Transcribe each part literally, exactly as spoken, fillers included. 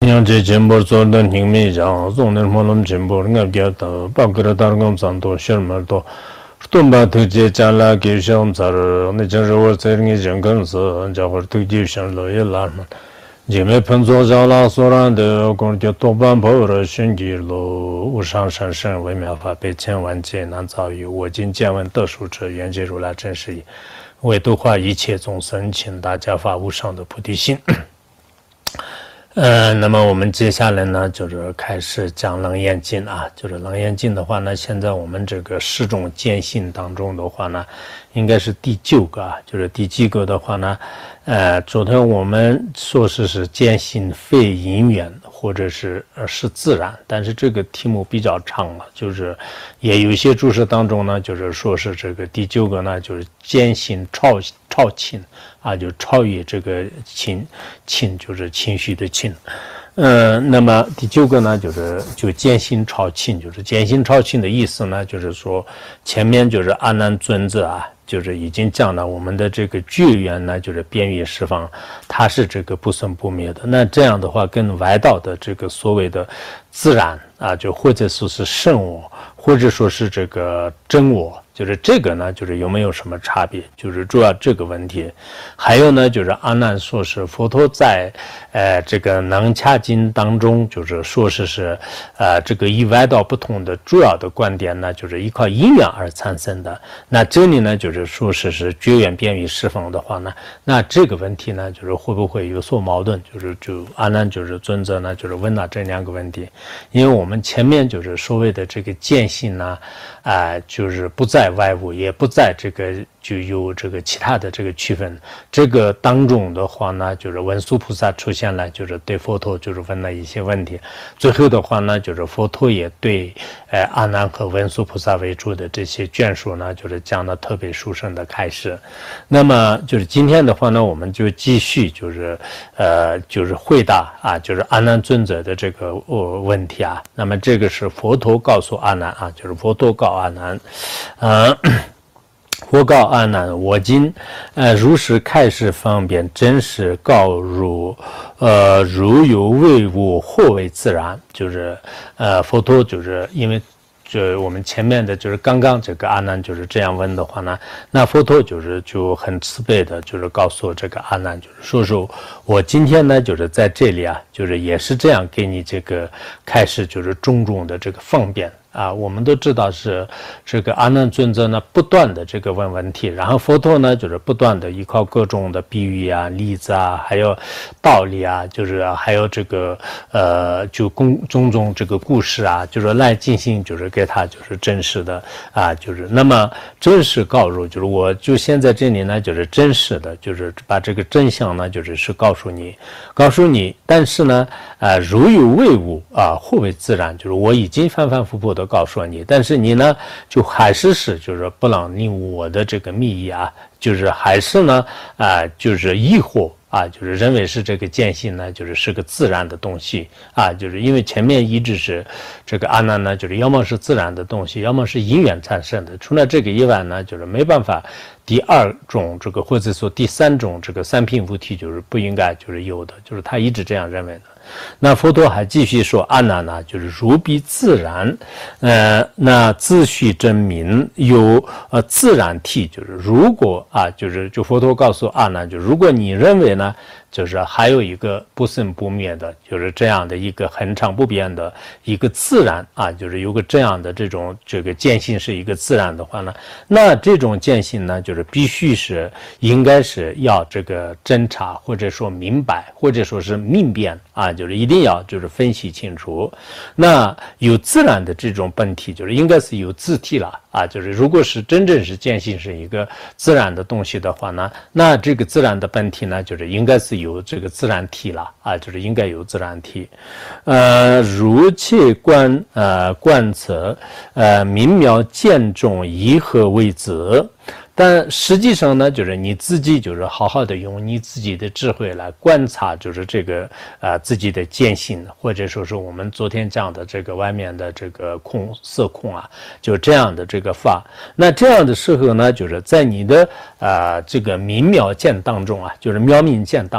yang je jembo zo dan ning mi jang zong ne mo lom jembo nga gya ta ba gra dar ngam san to shir mar to tum ba tu je cha la ge sham zar ne jan ro wo zai ngi jang gan zo ja ho tu ji shan lo ye la ma je me pen zo ja la so ran de gong je to ban bo re shen gi lo wu shang shan shen wei miao fa bei qian wan jie nan zao yu wo jin jian wen de shu zhe yuan jie如来真实义为度化一切众生请大家发无上的菩提心。呃，那么我们接下来呢，就是开始讲《楞严经》啊，就是《楞严经》的话呢，现在我们这个十种见性当中的话呢，应该是第九个啊，就是第几个的话呢，呃，昨天我们说是是见性非因缘，或者是呃是自然，但是这个题目比较长了，就是也有一些注释当中呢，就是说是这个第九个呢，就是见性超超情啊，就超越这个情情，就是情绪的情。呃，那么第九个呢，就是就见性超情，就是见性超情的意思呢，就是说前面就是阿难尊者啊，就是已经讲了我们的这个觉缘呢，就是边于十方，它是这个不生不灭的。那这样的话，跟外道的这个所谓的自然啊，就或者说是圣我，或者说是这个真我。就是这个呢，就是有没有什么差别？就是主要这个问题。还有呢，就是阿难说是佛陀在呃这个能掐经当中，就是说是是呃这个以外道不同的主要的观点呢，就是依靠因缘而产生的。那这里呢，就是说是是觉缘边于十方的话呢，那这个问题呢，就是会不会有所矛盾？就是就阿难就是尊者呢，就是问了这两个问题。因为我们前面就是所谓的这个见性呢，啊、呃，就是不在外物，也不在这个就有这个其他的这个区分。这个当中的话呢，就是文殊菩萨出现了，就是对佛陀就是问了一些问题。最后的话呢，就是佛陀也对呃阿难和文殊菩萨为主的这些眷属呢，就是讲了特别殊胜的开示。那么就是今天的话呢，我们就继续就是呃就是回答啊，就是阿难尊者的这个呃问题啊。那么这个是佛陀告诉阿难啊，就是佛陀告阿难。呃，佛告阿难：我今呃如是开示方便，真实告汝，呃如有未物，或为自然。就是呃佛陀就是因为。就我们前面的就是刚刚这个阿难就是这样问的话呢，那佛陀就是就很慈悲的，就是告诉这个阿难，就是说说我今天呢就是在这里啊，就是也是这样给你这个开始就是种种的这个方便。啊，我们都知道是这个阿难尊者呢，不断的这个问问题，然后佛陀呢，就是不断的依靠各种的比喻啊、例子啊，还有道理啊，就是还有这个呃，就公种种这个故事啊，就是来进行，就是给他就是真实的啊，就是那么真实告诉，就是我就现在这里呢，就是真实的，就是把这个真相呢，就是是告诉你，告诉你，但是呢，呃，如有未物啊，或为自然，就是我已经反反复复的。都告诉你，但是你呢，就还是是就是不能领悟我的这个密意啊，就是还是呢啊、呃，就是疑惑啊，就是认为是这个见性呢，就是是个自然的东西啊，就是因为前面一直是这个阿难呢，就是要么是自然的东西，要么是因缘产生的，除了这个以外呢，就是没办法。第二种这个或者说第三种这个三品无体就是不应该就是有的，就是他一直这样认为的。那佛陀还继续说阿难呢，就是如彼自然，呃，那自须真明有呃自然体，就是如果啊，就是就佛陀告诉阿难，就如果你认为呢。就是还有一个不生不灭的，就是这样的一个恒常不变的一个自然啊，就是有个这样的这种这个见性是一个自然的话呢，那这种见性呢，就是必须是应该是要这个侦查或者说明白或者说是明辨啊，就是一定要就是分析清楚。那有自然的这种本体，就是应该是有自体了啊，就是如果是真正是见性是一个自然的东西的话呢，那这个自然的本体呢，就是应该是有这个自然体了啊，就是应该有自然体，呃，如切观呃观测，呃明妙见中，以何为则？但实际上呢，就是你自己就是好好的用你自己的智慧来观察，就是这个呃自己的见性，或者说是我们昨天讲的这个外面的这个空色空啊，就这样的这个法。那这样的时候呢，就是在你的呃这个明妙见当中啊，就是妙明见当中。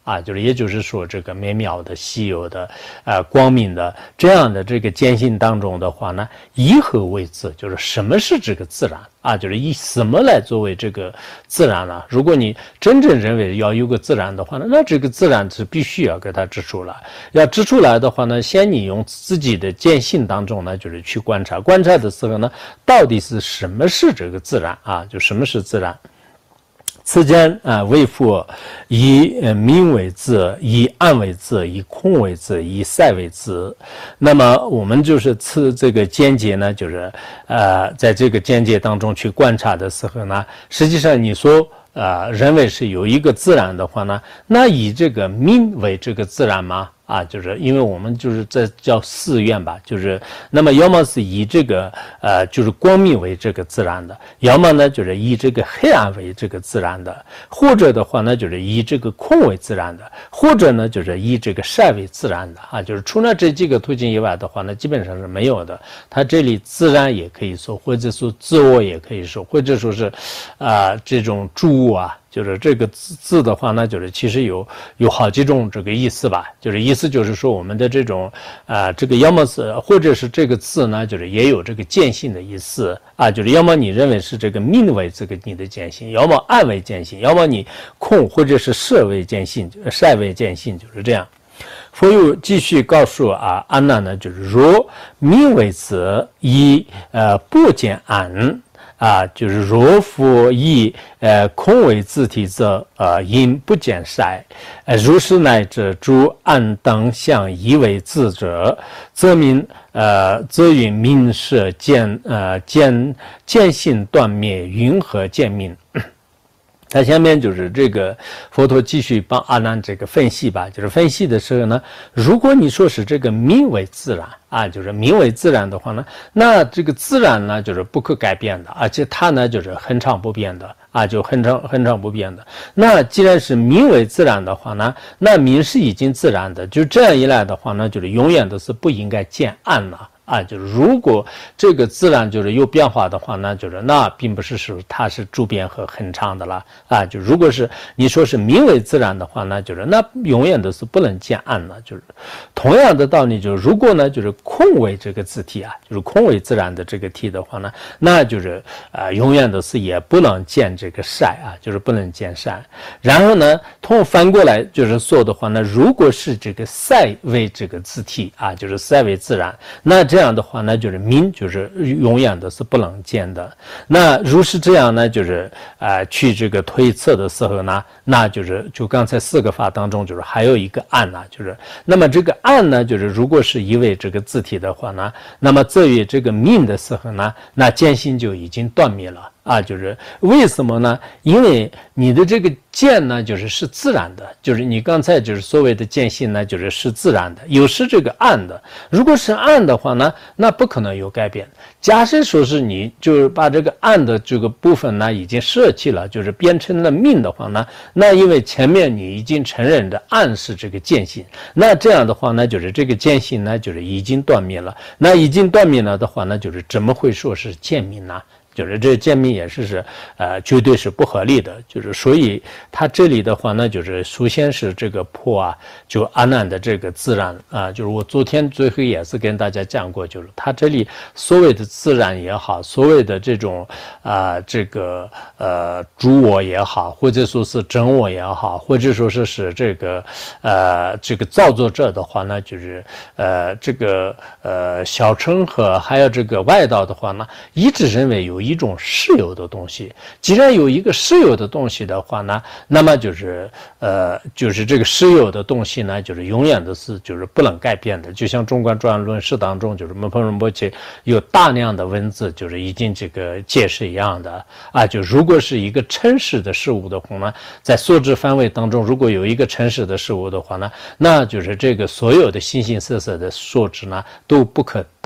啊，就是也就是说这个美妙的、稀有的、呃光明的这样的这个见性当中的话呢，以何为自？就是什么是这个自然啊？就是以什么来作为这个自然呢？如果你真正认为要有个自然的话呢，那这个自然是必须要给它指出来。要指出来的话呢，先你用自己的见性当中呢，就是去观察，观察的时候呢，到底是什么是这个自然啊？就什么是自然？此间啊，为佛以呃明为自，以暗为自，以空为自，以塞为自。那么我们就是次这个见解呢，就是呃，在这个见解当中去观察的时候呢，实际上你说呃认为是有一个自然的话呢，那以这个明为这个自然吗？啊，就是因为我们就是在叫四愿吧，就是那么要么是以这个呃就是光明为这个自然的，要么呢就是以这个黑暗为这个自然的，或者的话呢就是以这个空为自然的，或者呢就是以这个善为自然的啊，就是除了这几个途径以外的话呢，基本上是没有的。它这里自然也可以说，或者说自我也可以说，或者说是啊、呃、这种诸物啊。就是这个字字的话呢，就是其实有有好几种这个意思吧，就是意思就是说我们的这种啊、呃，这个要么是或者是这个字呢，就是也有这个见性的意思啊，就是要么你认为是这个明为这个你的见性，要么暗为见性，要么你空或者是色为见性，晒为见性，就是这样。佛又继续告诉啊阿难呢，就是若明为此，以呃不见暗。啊，就是若复以呃空为自体者，呃因不见晒，呃如是乃至诸暗等相以为自者，则名呃则云明色见呃见见性断灭，云何见明？他下面就是这个佛陀继续帮阿难这个分析吧，就是分析的时候呢，如果你说是这个明为自然啊，就是明为自然的话呢，那这个自然呢就是不可改变的，而且它呢就是恒常不变的啊，就恒常恒常不变的。那既然是明为自然的话呢，那明是已经自然的，就这样一来的话呢，就是永远都是不应该见暗了。啊，就是如果这个自然就是有变化的话呢，就是那并不是说它是周边和恒常的了啊。就如果是你说是明为自然的话呢，就是那永远都是不能见暗了。就是同样的道理，就是如果呢就是空为这个字体啊，就是空为自然的这个体的话呢，那就是啊、呃、永远都是也不能见这个晒啊，就是不能见晒。然后呢，同反过来就是说的话呢，如果是这个晒为这个字体啊，就是晒为自然，那这这样的话呢，就是明就是永远都是不能见的。那如是这样呢，就是呃去这个推测的时候呢，那就是就刚才四个法当中，就是还有一个暗呢，就是那么这个暗呢，就是如果是一为这个字体的话呢，那么至于这个明的时候呢，那见性就已经断灭了。啊，就是为什么呢？因为你的这个见呢，就是是自然的，就是你刚才就是所谓的见性呢，就是是自然的，有时这个暗的。如果是暗的话呢，那不可能有改变。假设说是你就是把这个暗的这个部分呢已经舍弃了，就是变成了明的话呢，那因为前面你已经承认的暗是这个见性，那这样的话呢，就是这个见性呢就是已经断灭了。那已经断灭了的话呢，就是怎么会说是见明呢？就是这见明也是是呃绝对是不合理的，就是所以他这里的话呢，就是首先是这个破啊，就阿难的这个自然啊、呃，就是我昨天最后也是跟大家讲过，就是他这里所谓的自然也好，所谓的这种啊、呃、这个呃诸我也好，或者说是真我也好，或者说是是这个呃这个造作者的话呢，就是呃这个呃小乘和还有这个外道的话呢，一直认为有一种实有的东西，既然有一个实有的东西的话呢，那么就是呃，就是这个实有的东西呢，就是永远都是就是不能改变的。就像中观专论释当中，就是门旁仁波切有大量的文字，就是已经这个解释一样的啊。就如果是一个真实的事物的话呢，在所知范围当中，如果有一个真实的事物的话呢，那就是这个所有的形形色色的所知呢，都不可得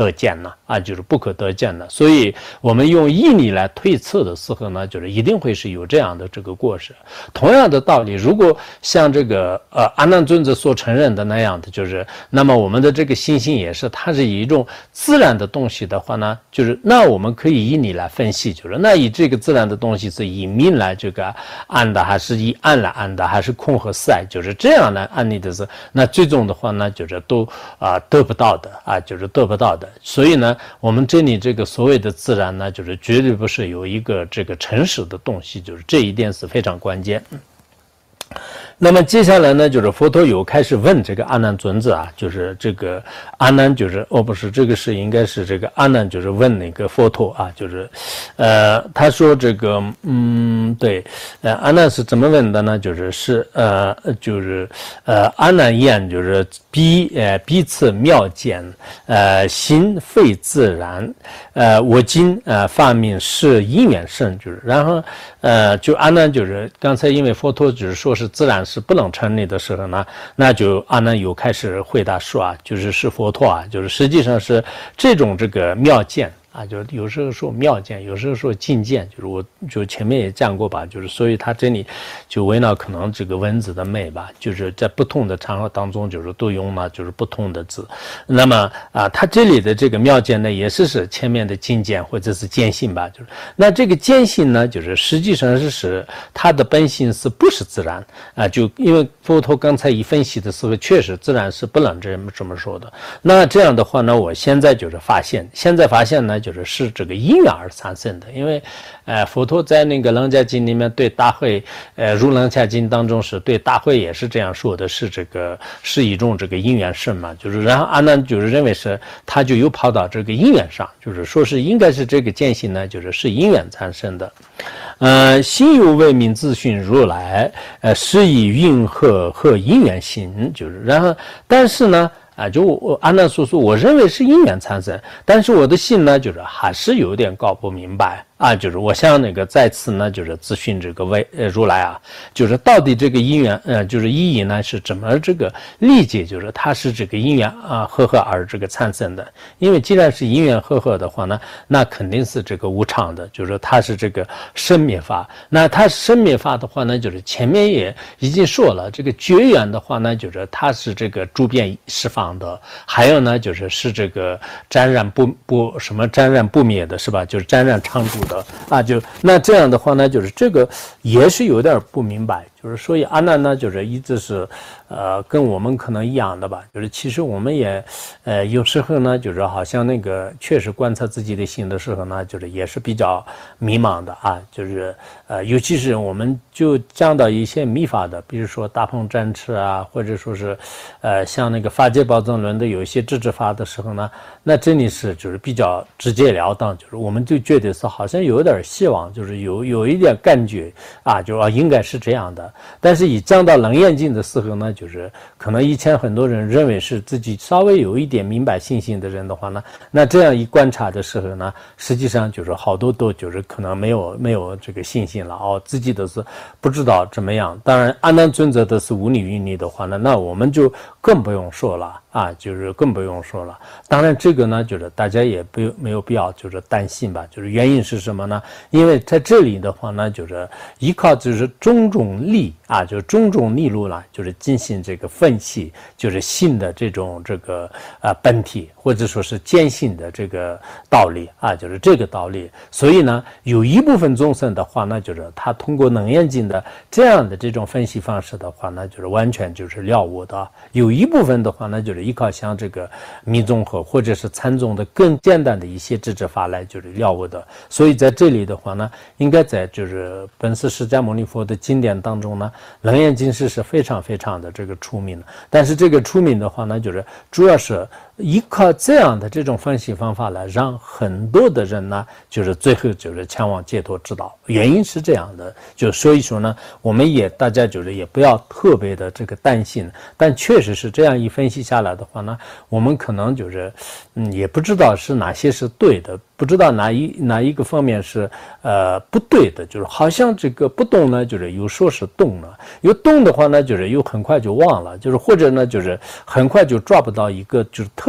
得见呢啊，就是不可得见的。所以我们用义理来推测的时候呢，就是一定会是有这样的这个过失。同样的道理，如果像这个呃阿难尊者所承认的那样的，就是那么我们的这个心性也是，它是以一种自然的东西的话呢，就是那我们可以以理来分析，就是那以这个自然的东西是以命来这个按的，还是以暗来按的，还是空和塞，就是这样来按理的是，那最终的话呢，就是都啊、呃、得不到的啊，就是得不到的。所以呢，我们这里这个所谓的自然呢，就是绝对不是有一个这个诚实的东西，就是这一点是非常关键。那么接下来呢，就是佛陀有开始问这个阿难尊者啊，就是这个阿难就是哦不是这个是应该是这个阿难就是问那个佛陀啊，就是呃他说这个嗯对呃阿难是怎么问的呢？就是是呃就是呃阿难言就是彼呃彼此妙见呃心非自然呃我今呃发明是因缘生，就是然后呃就阿难就是刚才因为佛陀只是说是自然是不能成立的时候呢，那就阿难有开始回答说啊，就是是佛陀啊，就是实际上是这种这个妙见啊，就是有时候说妙见，有时候说境见，就是我就前面也讲过吧，就是所以他这里就围绕可能这个文字的美吧，就是在不同的场合当中，就是都用了就是不同的字。那么啊，他这里的这个妙见呢，也是是前面的境见或者是见性吧，就是那这个见性呢，就是实际上是是它的本性是不是自然啊？就因为佛陀刚才一分析的时候，确实自然是不能这么这么说的。那这样的话呢，我现在就是发现，现在发现呢。就是是这个因缘而产生的，因为，呃，佛陀在那个《楞伽经》里面对大会，呃，入楞伽经当中是对大会也是这样说的，是这个是一种这个因缘生嘛，就是然后阿难就是认为是他就又跑到这个因缘上，就是说是应该是这个见性呢，就是是因缘产生的，呃，心有为名自训如来，呃，是以云何和因缘行，就是然后但是呢。啊，就我阿难所说，我认为是因缘产生，但是我的心呢，就是还是有点搞不明白啊，就是我想那个再次呢，就是咨询这个为呃如来啊，就是到底这个因缘呃，就是意义呢是怎么这个理解，就是它是这个因缘啊和合而这个产生的，因为既然是因缘和合的话呢，那肯定是这个无常的，就是它是这个生灭法，那它生灭法的话呢，就是前面也已经说了，这个绝缘的话呢，就是它是这个诸变释放。的，还有呢，就是是这个沾染不不什么沾染不灭的，是吧？就是沾染常住的啊，就那这样的话呢，就是这个也是有点不明白，就是所以阿难呢，就是一直是呃跟我们可能一样的吧，就是其实我们也呃有时候呢，就是好像那个确实观察自己的心的时候呢，就是也是比较迷茫的啊，就是呃尤其是我们就讲到一些密法的，比如说大鹏展翅啊，或者说是呃像那个法界宝藏论的有一些智智法的时候呢，那真的是就是比较直截了当，就是我们就觉得是好像有点希望，就是有有一点感觉啊，就啊应该是这样的。但是一讲到楞严经的时候呢，就是可能以前很多人认为是自己稍微有一点明白信心的人的话呢，那这样一观察的时候呢，实际上就是好多都就是可能没有没有这个信心了哦，自己都是不知道怎么样。当然阿难尊者的是无理于理的话呢，那我们就更不用说了啊，就是更不用说了。当然这个呢，就是大家也不没有必要就是担心吧，就是原因是什么呢？因为在这里的话呢，就是依靠就是种种力啊，就是种种力路呢，就是进行这个分析，就是性的这种这个呃本体，或者说是见性的这个道理啊，就是这个道理。所以呢，有一部分众生的话呢，就是他通过楞严经的这样的这种分析方式的话呢，就是完全就是了悟的。有一部分的话呢，就是依靠像这个密宗和或者是禅宗的更简单的一些智智法来就是了悟的。所以在这里的话呢，应该在就是本师释迦牟尼佛的经典当中呢，楞严经是是非常非常的这个出名的。但是这个出名的话呢，就是主要是依靠这样的这种分析方法来让很多的人呢，就是最后就是前往解脱之道。原因是这样的，就所以说呢，我们也大家就是也不要特别的这个担心，但确实是这样一分析下来的话呢，我们可能就是嗯也不知道是哪些是对的，不知道哪一哪一个方面是呃不对的，就是好像这个不动呢，就是有说是动了，有动的话呢，就是又很快就忘了，就是或者呢就是很快就抓不到一个就是特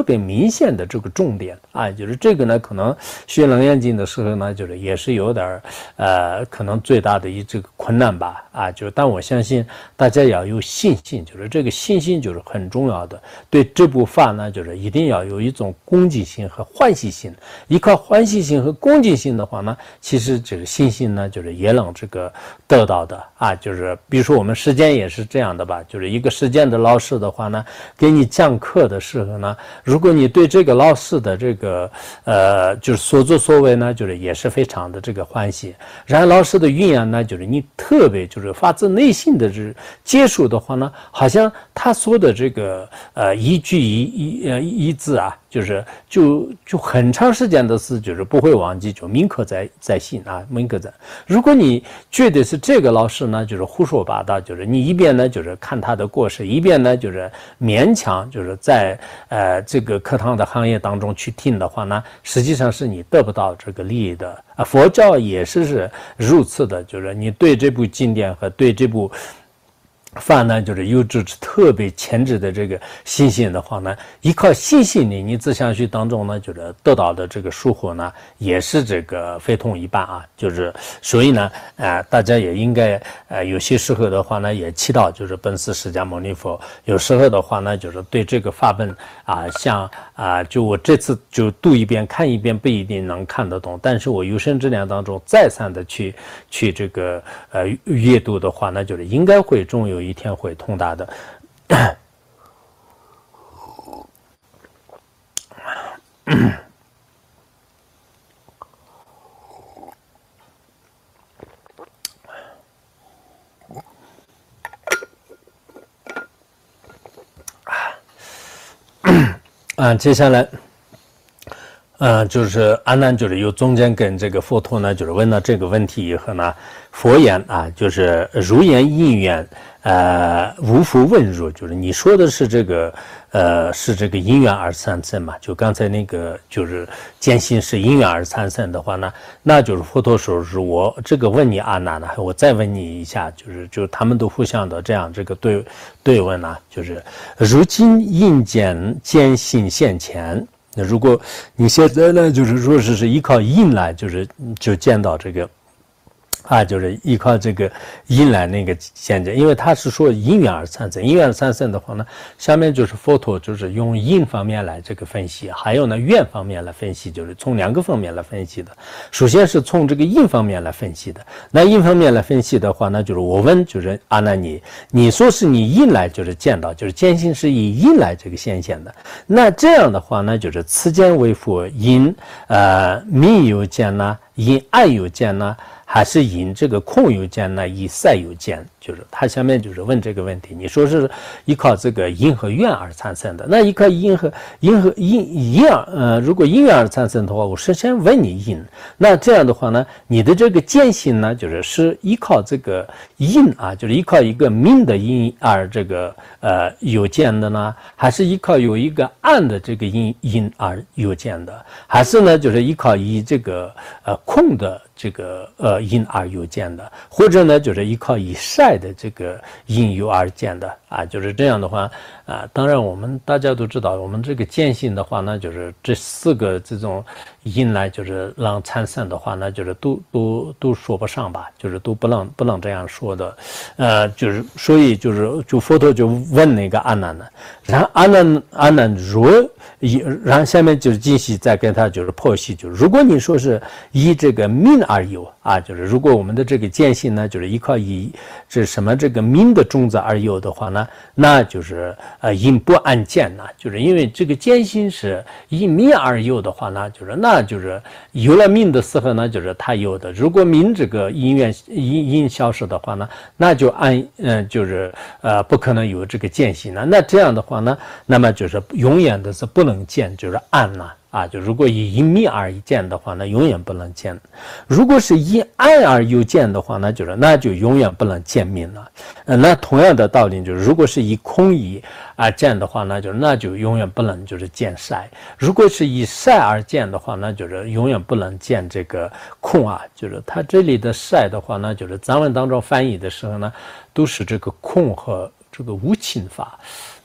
特别明显的这个重点啊，就是这个呢，可能学楞严经的时候呢，就是也是有点呃，可能最大的一这个困难吧啊，就是但我相信大家要有信心，就是这个信心就是很重要的，对这部法呢，就是一定要有一种恭敬心和欢喜心，依靠欢喜心和恭敬心的话呢，其实这个信心呢，就是也能这个得到的啊，就是比如说我们实践也是这样的吧，就是一个实践的老师的话呢，给你讲课的时候呢，如果你对这个老师的这个呃，就是所作所为呢，就是也是非常的这个欢喜，然后老师的语言呢，就是你特别就是发自内心的这接触的话呢，好像他说的这个呃一句一一呃一字啊，就是就就很长时间的事，就是不会忘记，就铭刻在在心啊，铭刻在。如果你觉得是这个老师呢，就是胡说八道，就是你一边呢就是看他的过失，一边呢就是勉强就是在呃这个课堂的行业当中去听的话呢，实际上是你得不到这个利益的啊。佛教也是是如此的，就是你对这部经典和对这部法呢，就是有着特别牵制的这个信心的话呢，依靠信心呢，你自相续当中呢，就是得到的这个收获呢，也是这个非同一般啊。就是所以呢，呃，大家也应该呃，有些时候的话呢，也祈祷就是本师释迦牟尼佛。有时候的话呢，就是对这个法本啊，像啊，就我这次就读一遍看一遍不一定能看得懂，但是我有生之年当中再三的去去这个呃阅读的话呢，就是应该会终有一天会通达的。啊，接下来呃，就是阿难就是有中间跟这个佛陀呢，就是问到这个问题以后呢，佛言啊，就是如言因缘，呃，无复问入，就是你说的是这个，呃，是这个因缘而产生嘛？就刚才那个就是坚信是因缘而产生的话呢，那就是佛陀说是我这个问你阿难呢，我再问你一下，就是就他们都互相的这样这个对对问啊，就是如今因见坚信现前。那如果你现在呢，就是说是是依靠因来，就是就见到这个，啊，就是依靠这个因来那个现见，因为他是说因缘而产生，因缘而产生的话呢，下面就是佛陀就是用因方面来这个分析，还有呢缘方面来分析，就是从两个方面来分析的。首先是从这个因方面来分析的，那因方面来分析的话呢，就是我问就是阿难你，你说是你因来就是见到，就是见性是以因来这个显现的，那这样的话呢，就是此见为佛因呃密有见呢，因爱有见呢，还是因这个空有见呢，以赛有见，就是他下面就是问这个问题，你说是依靠这个因和缘而产生的，那依靠因和因和因因而呃，如果因缘而产生的话，我是先问你因，那这样的话呢，你的这个见性呢，就是是依靠这个因啊，就是依靠一个明的因而这个呃有见的呢，还是依靠有一个暗的这个因因而有见的，还是呢就是依靠以这个呃空的这个呃因而有见的，或者呢就是依靠以晒的这个因有而见的啊，就是这样的话啊，当然我们大家都知道，我们这个见性的话呢，就是这四个这种因来就是让产生的话呢，就是都都都说不上吧，就是都不能不能这样说的，呃，就是所以就是就佛陀就问那个阿难呢，然后阿难阿难若然后下面就是继续再跟他就是剖析，就是如果你说是以这个明而有啊，就是如果我们的这个见性呢，就是依靠以这什么这个明的种子而有的话呢，那就是呃因不按见呢，就是因为这个见性是以明而有的话呢，就是那就是有了明的时候呢，就是它有的。如果明这个因缘因因消失的话呢，那就按嗯、呃、就是呃不可能有这个见性呢。那这样的话呢，那么就是永远的是不能见，就是暗呢。啊，就如果以因明而见的话，那永远不能见；如果是因暗而有见的话，那就是那就永远不能见明了。呃，那同样的道理就是，如果是以空以而见的话，那就那就永远不能就是见晒；如果是以晒而见的话，那就是永远不能见这个空啊。就是它这里的晒的话呢，就是藏文当中翻译的时候呢，都是这个空和这个无情法。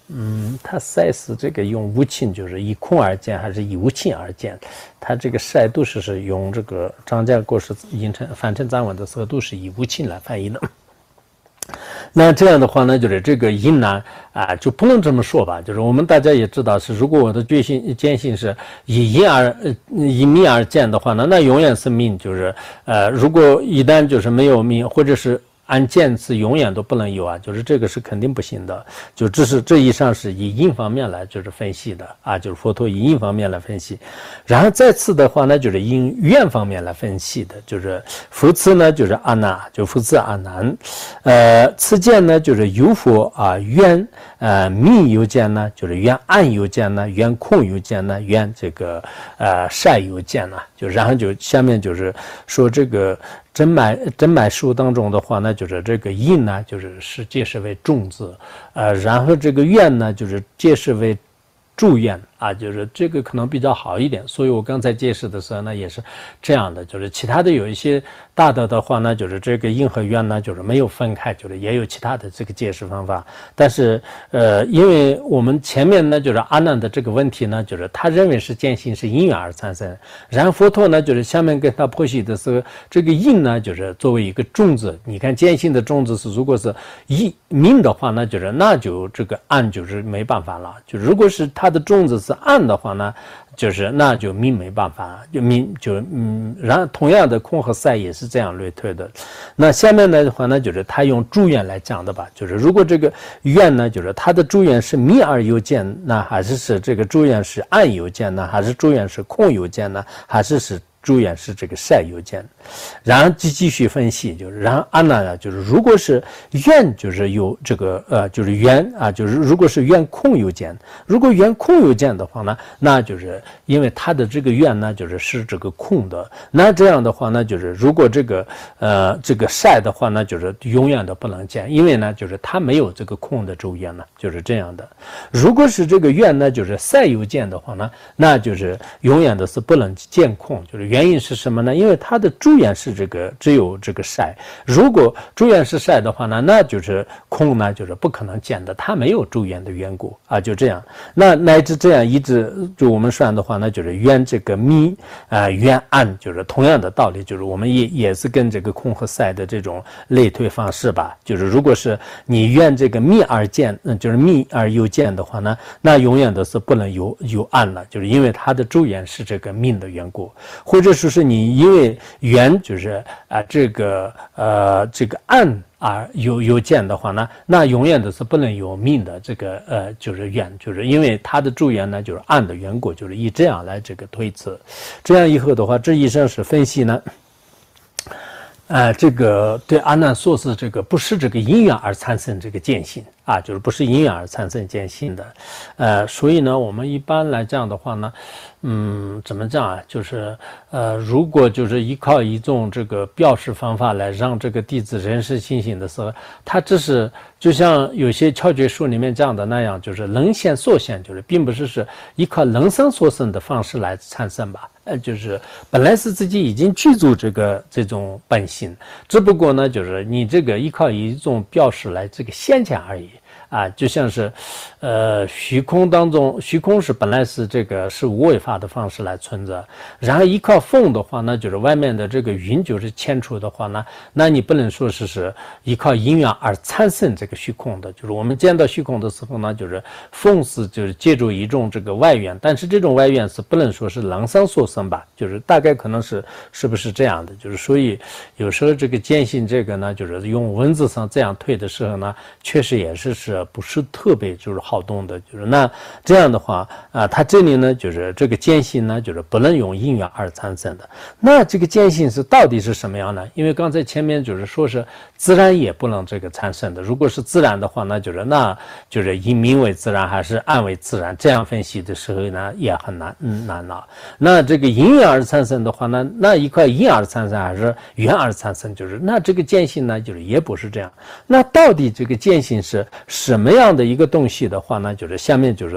嗯，它赛是这个用无亲，就是以空而见还是以无亲而见？它这个晒都是是用这个张家国是印成翻成藏文的时候都是以无亲来翻译的。那这样的话呢，就是这个因呢啊，就不能这么说吧。就是我们大家也知道是，如果我的决心坚信是以因而呃以命而见的话呢，那永远是命。就是呃，如果一旦就是没有命，或者是按见是永远都不能有啊，就是这个是肯定不行的。就这是这以上是以因方面来就是分析的啊，就是佛陀以因方面来分析。然后再次的话呢，就是以愿方面来分析的，就是佛次呢就是阿难，就佛次阿难，呃，次见呢就是有佛啊愿，呃密有见呢就是愿暗有见呢，愿空有见呢，愿这个呃善有见呢，就然后就下面就是说这个。真脉真脉书当中的话呢，就是这个印呢，就是是解释为种字，呃，然后这个愿呢，就是解释为祝愿啊，就是这个可能比较好一点。所以我刚才解释的时候呢，也是这样的，就是其他的有一些大的的话呢，就是这个印和愿呢，就是没有分开，就是也有其他的这个解释方法。但是呃，因为我们前面呢，就是阿难的这个问题呢，就是他认为是见性是因缘而产生，然后佛陀呢，就是下面跟他剖析的时候，这个因呢，就是作为一个种子。你看见性的种子是，如果是一命的话，那就是那就这个暗就是没办法了。就如果是它的种子是暗的话呢，就是那就命没办法，就命就嗯，然后同样的空和赛也是这样类推的。那下面的话呢，就是他用祝愿来讲的吧，就是如果这个愿呢，就是他的祝愿是密而有见，那还是是这个祝愿是暗有见呢，还是祝愿是空有见呢，还是是祝愿是这个善有见？然后继继续分析，就是然后阿难啊，就是如果是愿，就是有这个呃，就是愿啊，就是如果是愿空有见，如果愿空有见的话呢，那就是因为他的这个愿呢，就是是这个空的，那这样的话呢，就是如果这个呃这个善的话呢，就是永远都不能见，因为呢，就是他没有这个空的周愿呢，就是这样的。如果是这个愿呢，就是善有见的话呢，那就是永远都是不能见空，就是原因是什么呢？因为他的祝愿是这个只有这个善，如果祝愿是善的话呢，那就是空呢，就是不可能见的，他没有祝愿的缘故啊，就这样。那乃至这样一直就我们算的话呢，就是愿这个密啊，愿暗，就是同样的道理，就是我们也也是跟这个空和善的这种类推方式吧。就是如果是你愿这个密而见，嗯，就是密而有见的话呢，那永远都是不能有有暗了，就是因为他的祝愿是这个命的缘故。或者说是你因为缘就是啊、呃、这个呃这个暗而有有见的话呢，那永远都是不能有命的这个呃就是缘，就是因为他的助缘呢就是暗的缘故，就是以这样来这个推测。这样以后的话，这以上是分析呢。呃，这个对阿难说是这个不是这个因缘而产生这个见性啊，就是不是因缘而产生见性的，呃，所以呢，我们一般来讲的话呢，嗯，怎么讲啊？就是呃，如果就是依靠一种这个表示方法来让这个弟子认识心性的时候，他只是就像有些窍诀书里面讲的那样，就是能现所现，就是并不是是依靠能生所生的方式来产生吧。呃，就是本来是自己已经具足这个这种本性，只不过呢，就是你这个依靠一种表示来这个现前而已啊，就像是，呃，虚空当中，虚空是本来是这个是无为法的方式来存在，然后依靠风的话呢，就是外面的这个云就是牵出的话呢，那你不能说是是依靠因缘而产生这个虚空的，就是我们见到虚空的时候呢，就是风是就是借助一种这个外缘，但是这种外缘是不能说是能生所生吧，就是大概可能是是不是这样的，就是所以有时候这个见性这个呢，就是用文字上这样推的时候呢，确实也是是不是特别就是好动的，就是那这样的话啊，它这里呢就是这个见性呢，就是不能用因缘而产生的。那这个见性是到底是什么样呢？因为刚才前面就是说是自然也不能这个产生的，如果是自然的话，那就是那就是以明为自然还是暗为自然，这样分析的时候呢也很难嗯难了。那这个因缘而产生的话呢，那一块因而产生还是缘而产生，就是那这个见性呢就是也不是这样。那到底这个见性是什么样的一个东西的话呢，就是下面就是他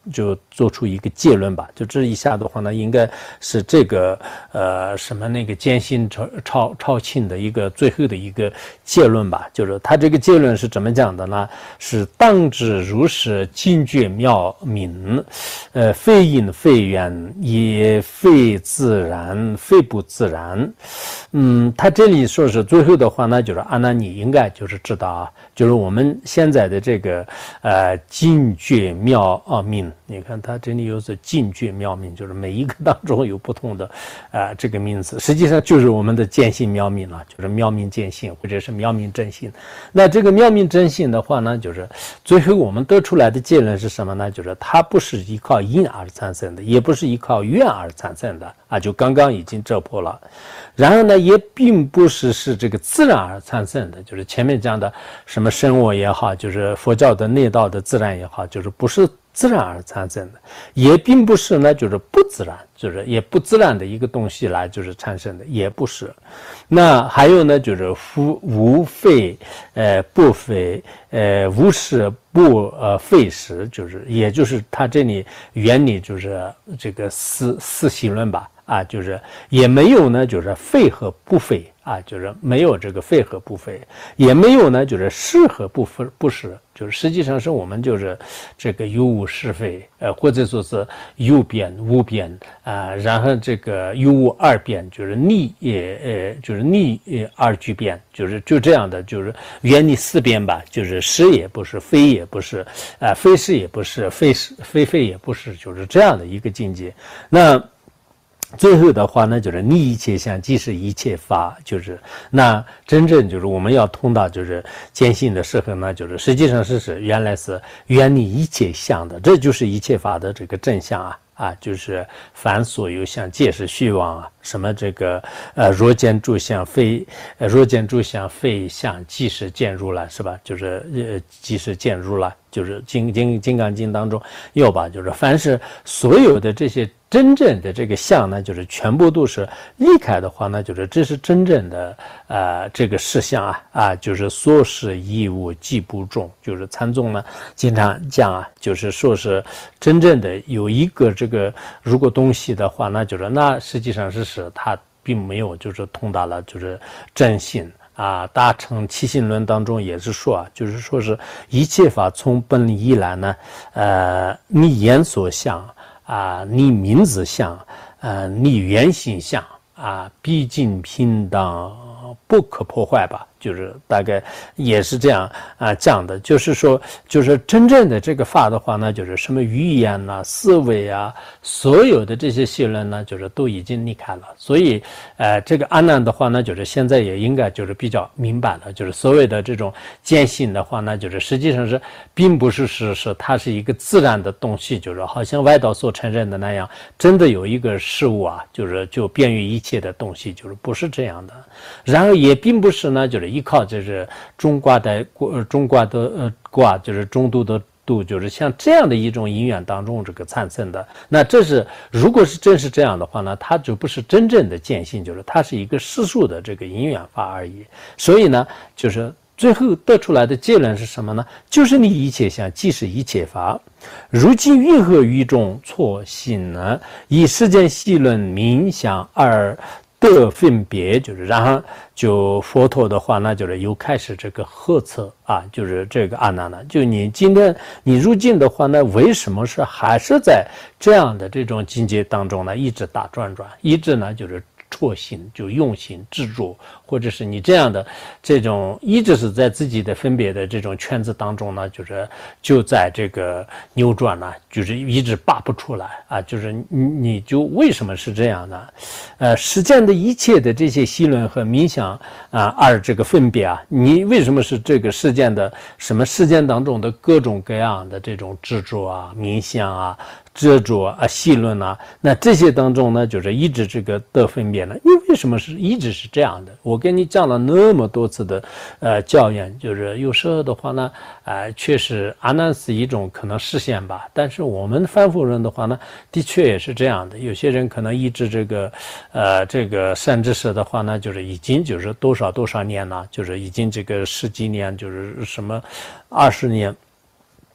就做出一个结论吧。就这一下的话呢，应该是这个呃什么那个坚信超超超庆的一个最后的一个结论吧。就是他这个结论是怎么讲的呢？是当知如是精绝妙明，呃，非因非缘，也非自然，非不自然。嗯，他这里说是最后的话呢，就是阿难你应该就是知道啊，就是我们现在的这个呃精绝妙啊明，你看他这里有是精绝妙明，就是每一个当中有不同的啊、呃、这个名词，实际上就是我们的见性妙明了，就是妙明见性或者是妙明真性。那这个妙明真性的话呢，就是最后我们得出来的结论是什么呢？就是它不是依靠因而产生的，也不是依靠缘而产生的啊，就刚刚已经遮破了。然后呢，也并不是是这个自然而产生的，就是前面讲的什么生我也好，就是佛教的内道的自然也好，就是不是自然而产生的，也并不是呢，就是不自然，就是也不自然的一个东西来就是产生的，也不是。那还有呢，就是无无非呃不非呃无实不呃非实，就是也就是他这里原理就是这个四四行论吧。啊，就是也没有呢，就是非和不非啊，就是没有这个非和不非，也没有呢，就是是和不非不是，就是实际上是我们就是这个有无是非，呃，或者说是有边无边啊、呃，然后这个有无二边，就是逆也呃，就是逆呃二俱边，就是就这样的，就是原理四边吧，就是是也不是，非也不是，啊、呃，非是也不是，非是非非也不是，就是这样的一个境界。那最后的话呢，就是逆一切相，即是一切法，就是那真正就是我们要通到就是坚信的时候呢，就是实际上是是原来是远离一切相的，这就是一切法的这个真相啊啊，就是凡所有相，皆是虚妄啊。什么这个呃若见诸相非呃若见诸相非相，即是见如来，是吧？就是呃即是见如来，就是金金金刚经当中有吧？就是凡是所有的这些真正的这个相呢，就是全部都是离开的话呢，就是这是真正的呃这个实相啊啊，就是所事义物即不中，就是禅宗呢经常讲啊，就是说是真正的有一个这个如果东西的话，那就是那实际上是是它并没有就是通达了就是真性。啊，大乘七信论当中也是说啊，就是说是一切法从本理以来呢，呃，你眼所相啊，你名字相，呃，你原形相啊，毕竟平等，不可破坏吧。就是大概也是这样啊讲的，就是说，就是真正的这个法的话呢，就是什么语言呐、思维啊，所有的这些系论呢，就是都已经离开了。所以，呃，这个阿难的话呢，就是现在也应该就是比较明白了，就是所谓的这种见性的话呢，就是实际上是并不是是是它是一个自然的东西，就是好像外道所承认的那样，真的有一个事物啊，就是就便于一切的东西，就是不是这样的。然后也并不是呢，就是依靠就是中卦的中卦的呃卦，就是中度的度，就是像这样的一种因缘当中这个产生的。那这是如果是真是这样的话呢，它就不是真正的见性，就是它是一个世俗的这个因缘法而已。所以呢，就是最后得出来的结论是什么呢？就是你一切相即是一切法。如今云何于众错信呢？以世间细论冥想而的分别，就是然后就佛陀的话呢，就是又开始这个呵测啊，就是这个阿难呢，就你今天你入境的话呢，为什么是还是在这样的这种境界当中呢，一直打转转，一直呢就是错心，就用心执着，或者是你这样的这种一直是在自己的分别的这种圈子当中呢，就是就在这个扭转呢，就是一直拔不出来啊，就是你你就为什么是这样呢？呃，实践的一切的这些细论和冥想啊，二这个分别啊，你为什么是这个事件的什么事件当中的各种各样的这种执着啊、冥想啊、执着啊、细论啊，那这些当中呢，就是一直这个的分别呢？因为为什么是一直是这样的？我跟你讲了那么多次的呃教研，就是有时候的话呢，呃，确实阿难是一种可能实现吧，但是我们凡夫人的话呢，的确也是这样的。有些人可能一直这个呃这个善知识的话呢，就是已经就是多少多少年了，就是已经这个十几年，就是什么二十年。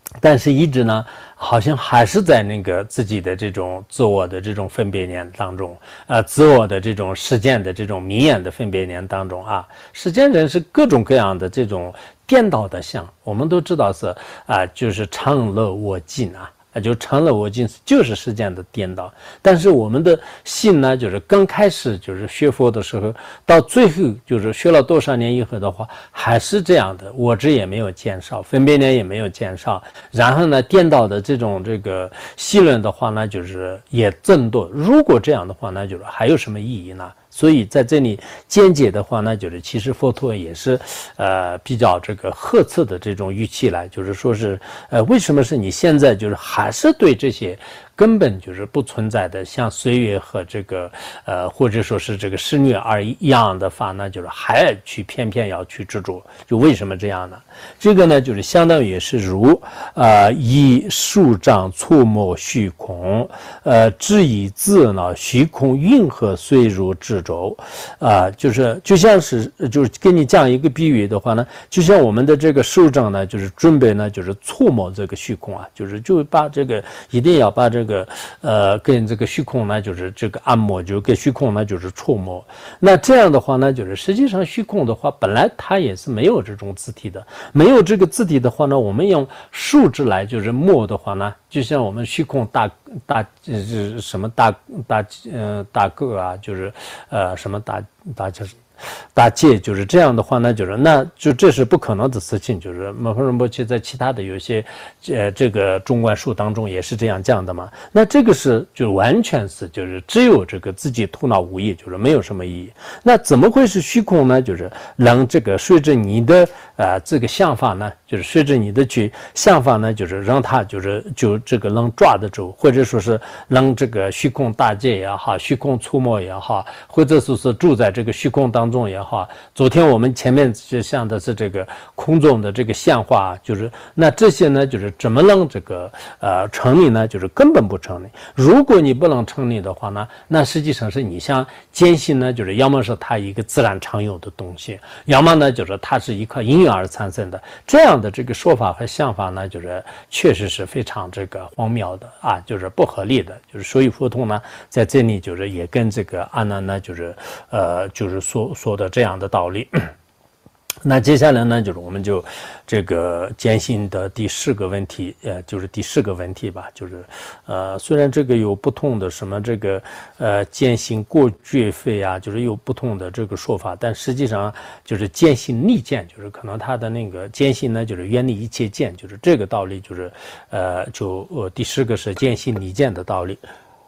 但是一直呢，好像还是在那个自己的这种自我的这种分别念当中，呃，自我的这种实践的这种迷眼的分别念当中啊，实践人是各种各样的这种颠倒的相，我们都知道是啊、呃，就是常乐我净啊。就成了我净就是实践的颠倒，但是我们的心呢，就是刚开始就是学佛的时候，到最后就是学了多少年以后的话，还是这样的，我执也没有减少，分别念也没有减少，然后呢，颠倒的这种这个细论的话呢，就是也增多。如果这样的话，那就是还有什么意义呢？所以在这里见解的话呢，就是其实佛陀也是，呃，比较这个呵斥的这种语气来，就是说是，呃，为什么是你现在就是还是对这些根本就是不存在的，像岁月和这个，呃，或者说是这个施虐而一样的法呢，就是还去偏偏要去执着，就为什么这样呢？这个呢，就是相当于是如，呃，以数障触摸虚空，呃，知以自呢虚空云何虽如之。啊、呃，就是就像是就是给你讲一个比喻的话呢，就像我们的这个手掌呢，就是准备呢，就是触摸这个虚空啊，就是就把这个一定要把这个呃跟这个虚空呢，就是这个按摩，就跟虚空呢就是触摸。那这样的话呢，就是实际上虚空的话，本来它也是没有这种字体的，没有这个字体的话呢，我们用树枝来就是摸的话呢，就像我们虚空大大呃什么大大呃大个啊，就是呃。呃，什么大大就是大戒，就是这样的话呢，就是那就这是不可能的事情。就是摩诃仁波切在其他的有些呃这个中观书当中也是这样讲的嘛。那这个是就完全是就是只有这个自己头脑无意，就是没有什么意义。那怎么会是虚空呢？就是让这个随着你的呃这个想法呢，就是随着你的去想法呢，就是让它就是就这个能抓得住，或者说是让这个虚空大戒也好，虚空触摸也好，或者说是住在这个虚空当中也好。昨天我们前面就想的是这个空中的这个像化，就是那这些呢，就是怎么能这个呃成立呢？就是根本不成立。如果你不能成立的话呢，那实际上是你像坚信呢，就是要么是它一个自然常有的东西，要么呢就是它是依靠因缘而产生的。这样的这个说法和想法呢，就是确实是非常这个荒谬的啊，就是不合理的。就是所以佛陀呢在这里就是也跟这个阿难呢就是呃就是说说的这样的道理。那接下来呢，就是我们就这个坚信的第四个问题，呃，就是第四个问题吧，就是呃，虽然这个有不同的什么这个呃坚信过绝非啊，就是有不同的这个说法，但实际上就是坚信逆见，就是可能他的那个坚信呢，就是远离一切见，就是这个道理，就是呃，就呃第四个是坚信逆见的道理。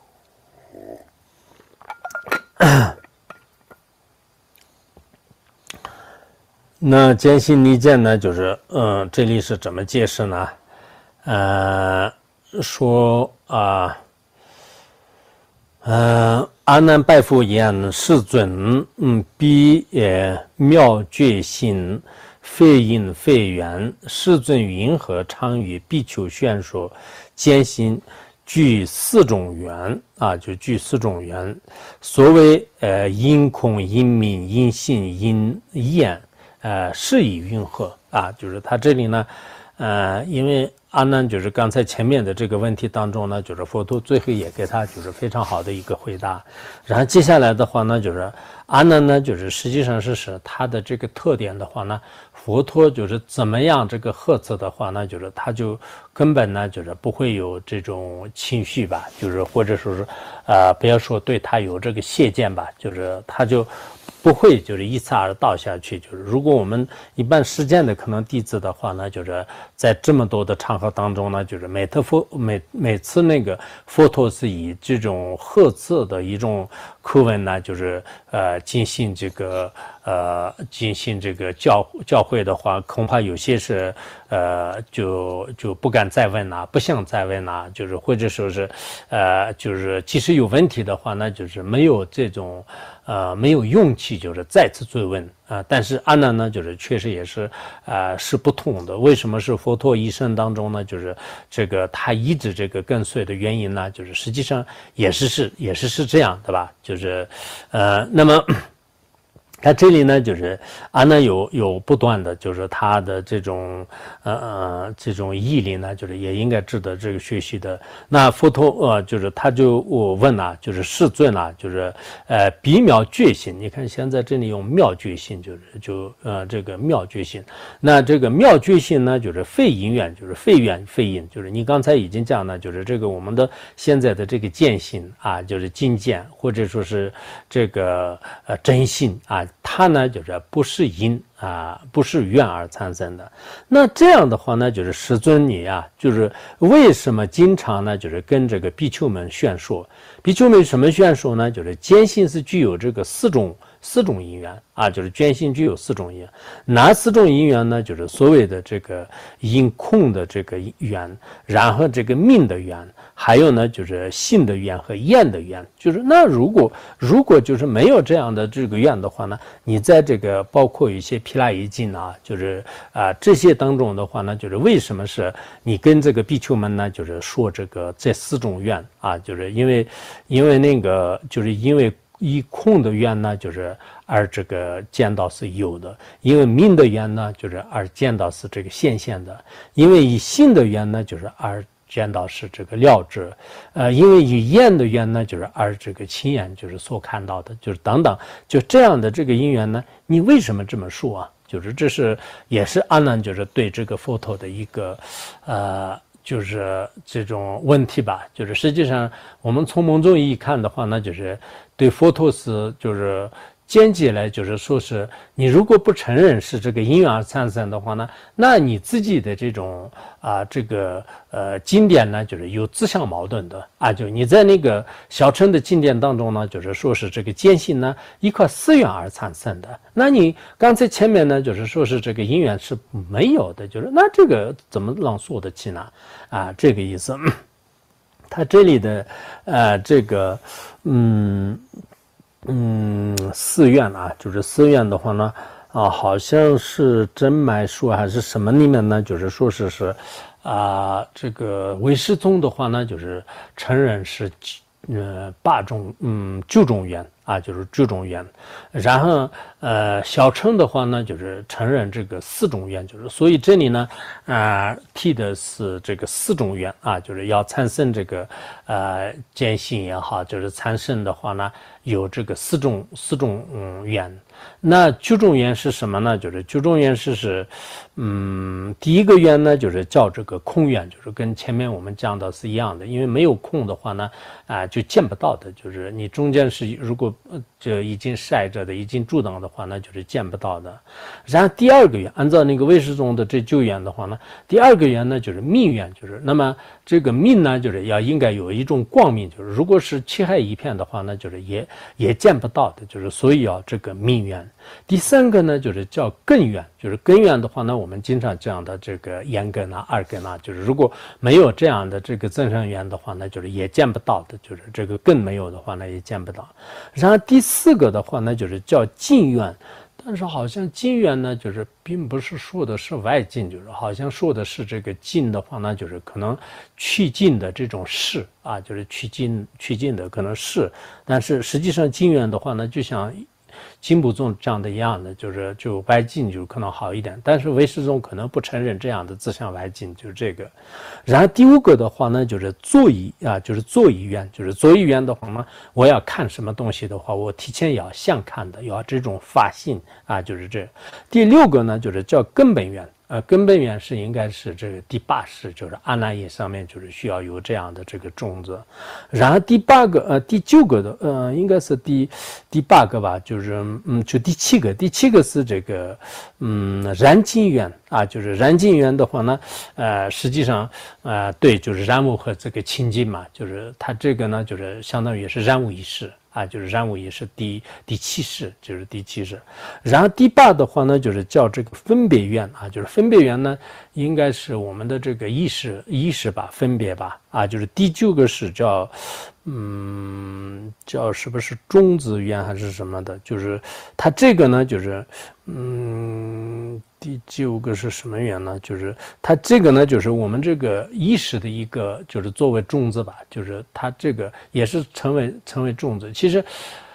那坚信逆见呢，就是嗯，这里是怎么解释呢？呃，说啊，呃，阿难拜复言：世尊，嗯，彼也妙觉心，非因非缘。世尊云何常与比丘宣说？坚信具四种缘啊，就具四种缘。所谓呃因空、因明、因信、因厌。呃，是以云何啊？就是他这里呢，呃，因为阿难就是刚才前面的这个问题当中呢，就是佛陀最后也给他就是非常好的一个回答。然后接下来的话呢，就是阿难呢，就是实际上是是他的这个特点的话呢，佛陀就是怎么样这个呵斥的话呢，就是他就根本呢就是不会有这种情绪吧，就是或者说是呃，不要说对他有这个谢见吧，就是他就。不会就是一次而倒下去，就是如果我们一般实践的可能弟子的话呢，就是在这么多的场合当中呢，就是每次佛每每次那个佛陀是以这种呵斥的一种口吻呢，就是呃进行这个呃进行这个教教诲的话，恐怕有些是呃就就不敢再问啦，不想再问啦，就是或者说是呃就是即使有问题的话呢，就是没有这种。呃，没有勇气，就是再次追问啊、呃。但是阿难呢，就是确实也是，呃，是不同的。为什么是佛陀一生当中呢？就是这个他一直这个跟随的原因呢，就是实际上也是是也是是这样，对吧？就是，呃，那么。 它这里呢，就是阿难有有不断的，就是他的这种呃呃这种毅力呢，就是也应该值得这个学习的。那佛陀呃，就是他就我问啊，就是世尊啊，就是呃比妙觉心。你看现在这里用妙觉心，就是就呃这个妙觉心。那这个妙觉心呢，就是非因缘，就是非缘非因，就是你刚才已经讲了，就是这个我们的现在的这个见心啊，就是精见或者说是这个呃真心啊。它呢就是不是因啊，不是缘而产生的。那这样的话呢，就是世尊你啊，就是为什么经常呢，就是跟这个比丘们宣说？比丘们什么宣说呢？就是见性是具有这个四种四种因缘啊，就是见性具有四种因缘。哪四种因缘呢？就是所谓的这个因空的这个缘，然后这个命的缘。还有呢，就是性的缘和厌的缘，就是那如果如果就是没有这样的这个缘的话呢，你在这个包括一些毗拉耶经啊，就是啊、呃、这些当中的话呢，就是为什么是你跟这个比丘们呢，就是说这个这四种缘啊，就是因为因为那个就是因为以空的缘呢，就是而这个见到是有的；因为命的缘呢，就是而见到是这个现现的；因为以性的缘呢，就是而见到是这个了知，呃，因为以厌的缘呢，就是而这个亲眼就是所看到的，就是等等，就这样的这个因缘呢，你为什么这么说啊？就是这是也是阿难就是对这个佛陀的一个，呃，就是这种问题吧。就是实际上我们从某种意义看的话呢，就是对佛陀是就是。间接来就是说是你如果不承认是这个因缘而产生的话呢，那你自己的这种啊这个呃经典呢就是有自相矛盾的啊，就你在那个小乘的经典当中呢，就是说是这个见性呢依靠思缘而产生的，那你刚才前面呢就是说是这个因缘是没有的，就是那这个怎么能说得起呢？啊，这个意思。他这里的呃这个嗯。嗯，寺院啊，就是寺院的话呢，啊，好像是真买书还是什么里面呢？就是说是是，啊，这个唯识宗的话呢，就是承认是呃八种嗯九种缘啊，就是九种缘，然后呃小乘的话呢，就是承认这个四种缘，就是所以这里呢啊、呃、提的是这个四种缘啊，就是要产生这个呃见性也好，就是产生的话呢。有这个四种四种嗯缘，那九种缘是什么呢？就是九种缘是是，嗯，第一个缘呢就是叫这个空缘，就是跟前面我们讲的是一样的，因为没有空的话呢，啊就见不到的，就是你中间是如果就已经晒着的，已经住档的话，那就是见不到的。然后第二个缘，按照那个唯识宗的这九缘的话呢，第二个缘呢就是命缘，就是那么这个命呢就是要应该有一种光明，就是如果是漆黑一片的话呢，就是也。也见不到的，就是所以要这个命缘。第三个呢，就是叫根缘，就是根缘的话呢，我们经常讲的这个眼根啊、二根啊，就是如果没有这样的这个增上缘的话呢，就是也见不到的，就是这个根没有的话呢，也见不到。然后第四个的话呢，就是叫近缘。但是好像近缘呢，就是并不是说的是外境，就是好像说的是这个近的话呢，就是可能趋近的这种事啊，就是趋近趋近的可能是，但是实际上近缘的话呢，就像经部宗这样的一样的，就是就外境就可能好一点，但是唯识宗可能不承认这样的自相外境，就是这个。然后第五个的话呢，就是作意啊，就是作意缘，就是作意缘的话呢，我要看什么东西的话，我提前要想看的，要这种发心啊，就是这。第六个呢，就是叫根本缘。呃，根本缘是应该是这个第八识，就是阿难耶上面就是需要有这样的这个种子，然后第八个呃第九个的呃应该是第第八个吧，就是嗯就第七个，第七个是这个嗯燃尽缘啊，就是燃尽缘的话呢，呃实际上呃对，就是燃物和这个清净嘛，就是它这个呢就是相当于是燃物一识。啊，就是燃物也是第第七识，就是第七识。然后第八的话呢，就是叫这个分别缘啊，就是分别缘呢，应该是我们的这个意识意识吧，分别吧啊，就是第九个是叫，嗯，叫是不是种子缘还是什么的？就是它这个呢，就是嗯，第九个是什么缘呢？就是它这个呢，就是我们这个意识的一个，就是作为种子吧，就是它这个也是成为成为种子。其实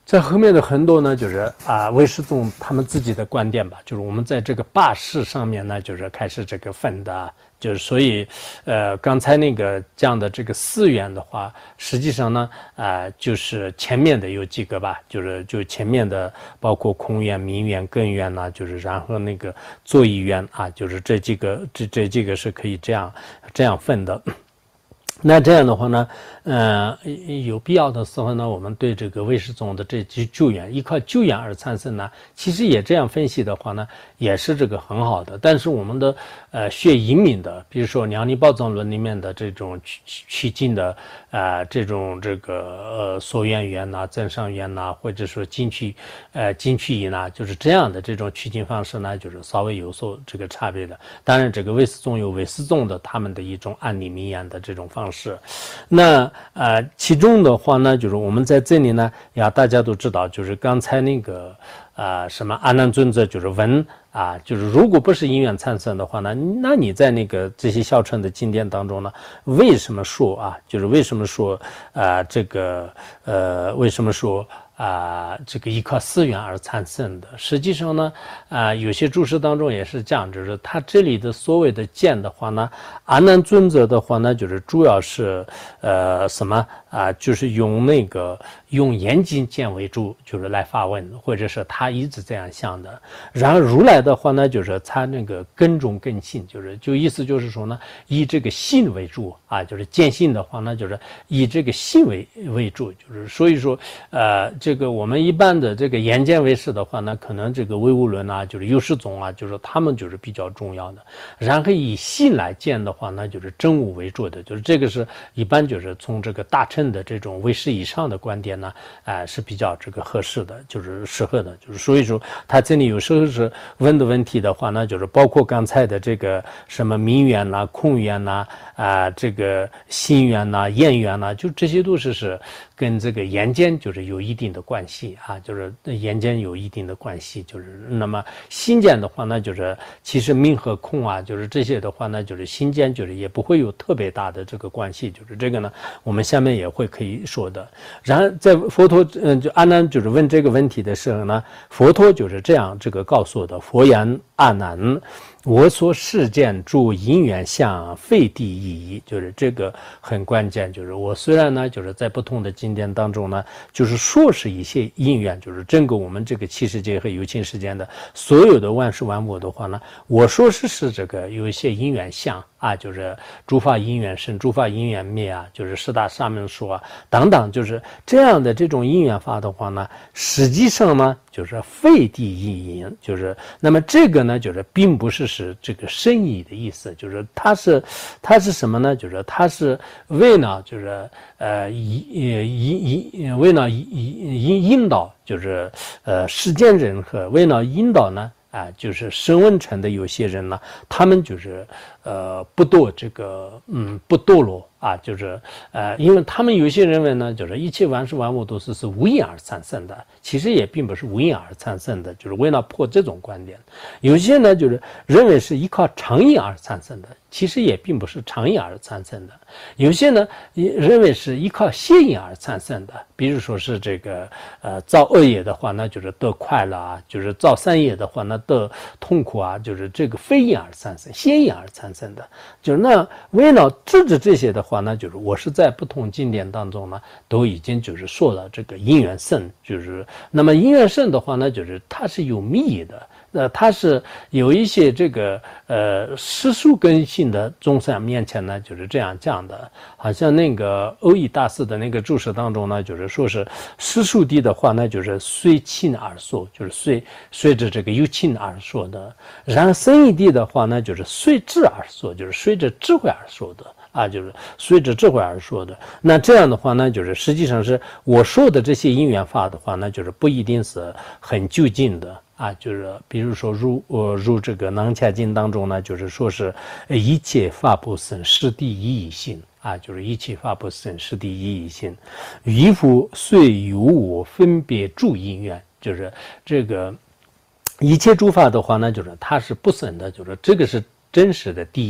在后面的很多呢，就是啊，唯识宗他们自己的观点吧，就是我们在这个八识上面呢，就是开始这个分的，就是所以，呃，刚才那个讲的这个四元的话，实际上呢，啊、呃，就是前面的有几个吧，就是就前面的包括空元、明元、艮元呐、啊，就是然后那个作意元啊，就是这几个这这几个是可以这样这样分的。那这样的话呢，呃，有必要的时候呢，我们对这个唯识宗的这几救援，依靠救援而产生呢，其实也这样分析的话呢，也是这个很好的。但是我们的呃学隐敏的，比如说梁尼宝藏论里面的这种趋趋近的啊、呃、这种这个呃所缘缘呐、增上缘呐，或者说进去呃进去引呐，就是这样的这种趋近方式呢，就是稍微有所这个差别的。当然，这个唯识宗有唯识宗的他们的一种案例名言的这种方式。是，那呃，其中的话呢，就是我们在这里呢，呀，大家都知道，就是刚才那个呃，什么阿难尊者就是问啊，就是如果不是因缘产生的话呢，那你在那个这些小乘的经典当中呢，为什么说啊？就是为什么说啊、呃，这个呃，为什么说？啊、呃，这个依靠四缘而产生的，实际上呢，啊、呃，有些注释当中也是讲，就是他这里的所谓的见的话呢，阿难尊者的话呢，就是主要是呃什么啊、呃，就是用那个用眼睛见为主，就是来发问，或者是他一直这样想的。然后如来的话呢，就是他那个根中根性，就是就意思就是说呢，以这个信为主啊，就是见性的话呢，就是以这个信为为主，就是所以说呃。这个我们一般的这个眼见为实的话呢，可能这个唯物论啊，就是唯识宗啊，就是他们就是比较重要的。然后以信来见的话呢，就是真物为主的，就是这个是一般就是从这个大乘的这种唯识以上的观点呢，哎、呃、是比较这个合适的，就是适合的。就是所以说他这里有时候是问的问题的话呢，就是包括刚才的这个什么明缘呐、空缘呐、啊、呃、这个心缘呐、厌缘呐，就这些都是是跟这个眼见就是有一定的关系啊，就是眼见有一定的关系，就是那么心见的话呢，就是其实明和空啊，就是这些的话呢，就是心见就是也不会有特别大的这个关系，就是这个呢，我们下面也会可以说的。然后在佛陀嗯，就阿难就是问这个问题的时候呢，佛陀就是这样这个告诉我的：佛言阿难，我所世见诸因缘相，非地意义，就是这个很关键。就是我虽然呢，就是在不同的经典当中呢，就是说是一些因缘，就是整个我们这个七世界和有情世间的所有的万事万物的话呢，我说是是这个有一些因缘相啊，就是诸法因缘生，诸法因缘灭啊，就是四大沙门说啊等等，就是这样的这种因缘法的话呢，实际上呢，就是非地意因，就是那么这个呢，就是并不是是这个深意的意思，就是它是它是什么呢？就是它是为呢，就是呃引引引为呢引引引导，就是呃世间人和为呢引导呢。啊，就是声闻乘的有些人呢，他们就是呃不堕这个嗯不堕落啊，就是呃，因为他们有些认为呢，就是一切万事万物都是是无因而产生的，其实也并不是无因而产生的，就是为了破这种观点。有些呢就是认为是依靠常因而产生的，其实也并不是常因而产生的。有些呢也认为是依靠邪因而产生的，比如说是这个呃造恶业的话呢，就是得快乐啊，就是造善业的话呢得痛苦啊，就是这个非因而产生，邪因而产生的。就是那为了制止这些的话呢，就是我是在不同经典当中呢都已经就是说了这个因缘胜，就是那么因缘胜的话呢，就是它是有密意的。呃，它是有一些这个呃世俗根性的众生面前呢，就是这样讲的。好像那个欧义大师的那个注释当中呢，就是说是世俗谛的话呢，就是随亲而说，就是随随着这个有亲而说的；然后深义谛的话呢，就是随智而说，就是随着智慧而说的。啊，就是随着智慧而说的。那这样的话呢，就是实际上是我说的这些因缘法的话呢，就是不一定是很究竟的啊。就是比如说入呃入这个囊伽经当中呢，就是说是一切法不生，是第一义性啊，就是一切法不生，是第一义性。于夫虽有我分别诸因缘，就是这个一切诸法的话呢，就是它是不生的，就是这个是真实的第一第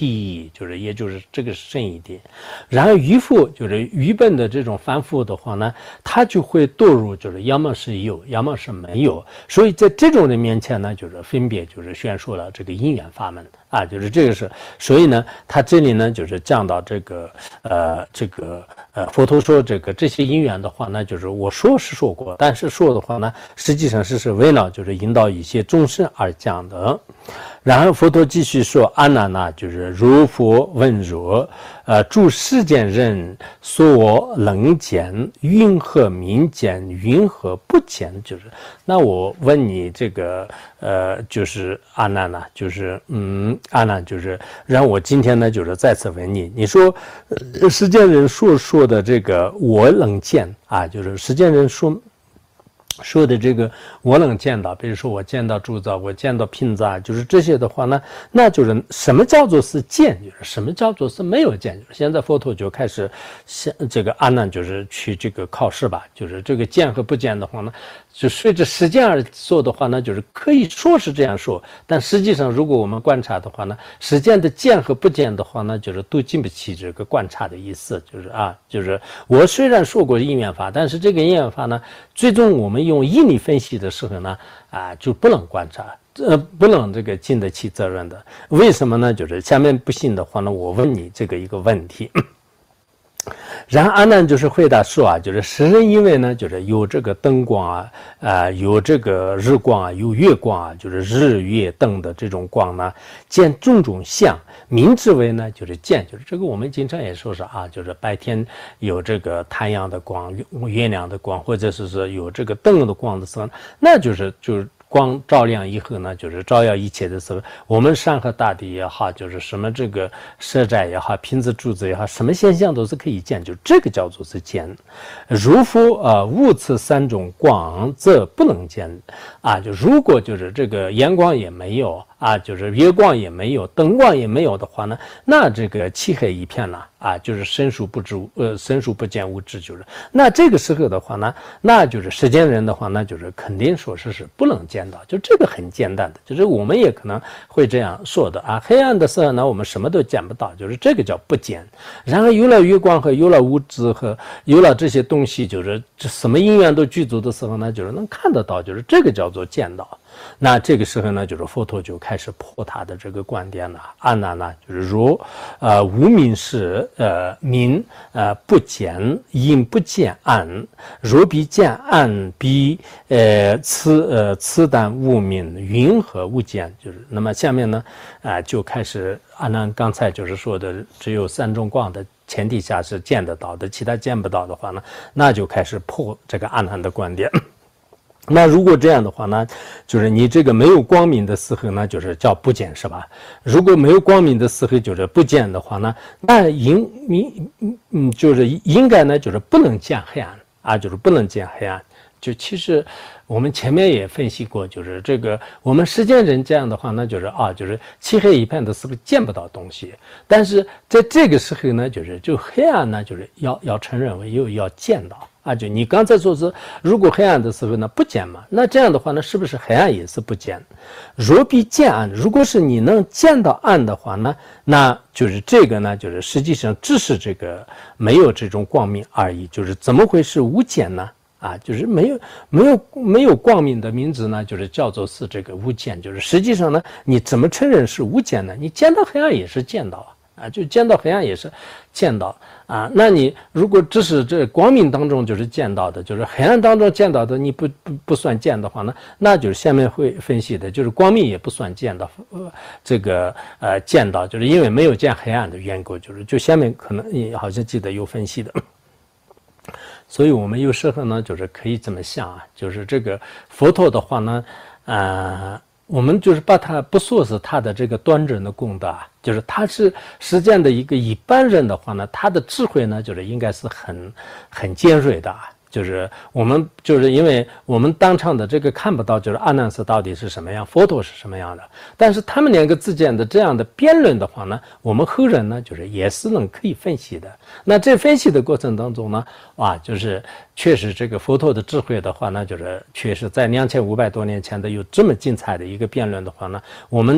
第一，就是也就是这个深一点。然后愚父就是愚笨的这种凡夫的话呢，他就会堕入就是要么是有，要么是没有。所以在这种人面前呢，就是分别就是宣说了这个因缘法门啊，就是这个是。所以呢，他这里呢就是讲到这个呃这个呃佛陀说这个这些因缘的话呢，就是我说是说过，但是说的话呢，实际上是是为了就是引导一些众生而讲的。然后佛陀继续说，阿难呐，就是如佛问汝，呃，诸世间人所能见，云何明见，云何不见？就是那我问你这个，呃，就是阿难呐，就是嗯，阿难就是让我今天呢，就是再次问你，你说，呃，世间人所说的这个我能见啊，就是世间人说。说的这个我能见到，比如说我见到柱子，我见到瓶子啊，就是这些的话呢，那就是什么叫做是见，就是什么叫做是没有见。就是现在佛陀就开始像这个阿难就是去这个考试吧，就是这个见和不见的话呢，就随着时间而说的话呢，就是可以说是这样说，但实际上如果我们观察的话呢，时间的见和不见的话呢，就是都经不起这个观察的意思，就是啊，就是我虽然说过因缘法，但是这个因缘法呢，最终我们用义理分析的时候呢，啊，就不能观察，呃，不能这个经得起责任的。为什么呢？就是下面不信的话呢，我问你这个一个问题。然后阿难就是回答说啊，就是世人因为呢，就是有这个灯光啊，呃，有这个日光啊，有月光啊，就是日月灯的这种光呢，见种种相，名之为呢，就是见，就是这个我们经常也说是啊，就是白天有这个太阳的光、月亮的光，或者是说有这个灯的光的时候，那就是就是。光照亮以后呢，就是照耀一切的时候，我们山河大地也好，就是什么这个舍寨也好，瓶子柱子也好，什么现象都是可以见，就这个叫做是见。如复啊，无此三种光，则不能见啊。就如果就是这个阳光也没有啊，就是月光也没有，灯光也没有的话呢，那这个漆黑一片了啊，就是伸手不知呃伸手不见五指，就是那这个时候的话呢，那就是世间人的话，那就是肯定说是是不能见到，就这个很简单的，就是我们也可能会这样说的啊。黑暗的时候呢，我们什么都见不到，就是这个叫不见。然后有了月光和有了物质和有了这些东西，就是什么因缘都具足的时候呢，就是能看得到，就是这个叫做见到。那这个时候呢，就是佛陀就开始破他的这个观点了。阿难呢，就是如呃无明时，呃明呃不见，因不见暗，若必见暗，必呃此呃此但无明，云何无见？就是那么下面呢，啊、呃、就开始阿难刚才就是说的，只有三种光的前提下是见得到的，其他见不到的话呢，那就开始破这个阿难的观点。那如果这样的话呢，就是你这个没有光明的时候呢，就是叫不见，是吧？如果没有光明的时候就是不见的话呢，那应你嗯就是应该呢就是不能见黑暗啊，就是不能见黑暗。就其实我们前面也分析过，就是这个我们世间人这样的话呢，就是啊，就是漆黑一片的时候见不到东西，但是在这个时候呢，就是就黑暗呢，就是要要承认为又要见到。啊，就你刚才说是，如果黑暗的时候呢不见嘛，那这样的话呢，是不是黑暗也是不见？若必见暗，如果是你能见到暗的话呢，那就是这个呢，就是实际上只是这个没有这种光明而已。就是怎么会是无见呢？啊，就是没有没有没有光明的名字呢，就是叫做是这个无见。就是实际上呢，你怎么承认是无见呢？你见到黑暗也是见到啊，就见到黑暗也是见到。啊，那你如果只是这光明当中就是见到的，就是黑暗当中见到的，你不不不算见的话呢，那就是下面会分析的，就是光明也不算见到，呃，这个呃见到，就是因为没有见黑暗的缘故，就是就下面可能你好像记得有分析的，所以我们有时候呢，就是可以这么想啊，就是这个佛陀的话呢，呃。我们就是把它不说是他的这个端正的功德啊，就是他是实践的一个一般人的话呢，他的智慧呢，就是应该是很很尖锐的啊。就是我们就是因为我们当场的这个看不到，就是阿难斯到底是什么样，佛陀是什么样的，但是他们两个之间的这样的辩论的话呢，我们后人呢就是也是能可以分析的。那这分析的过程当中呢，哇，就是确实这个佛陀的智慧的话呢，就是确实在两千五百多年前的有这么精彩的一个辩论的话呢，我们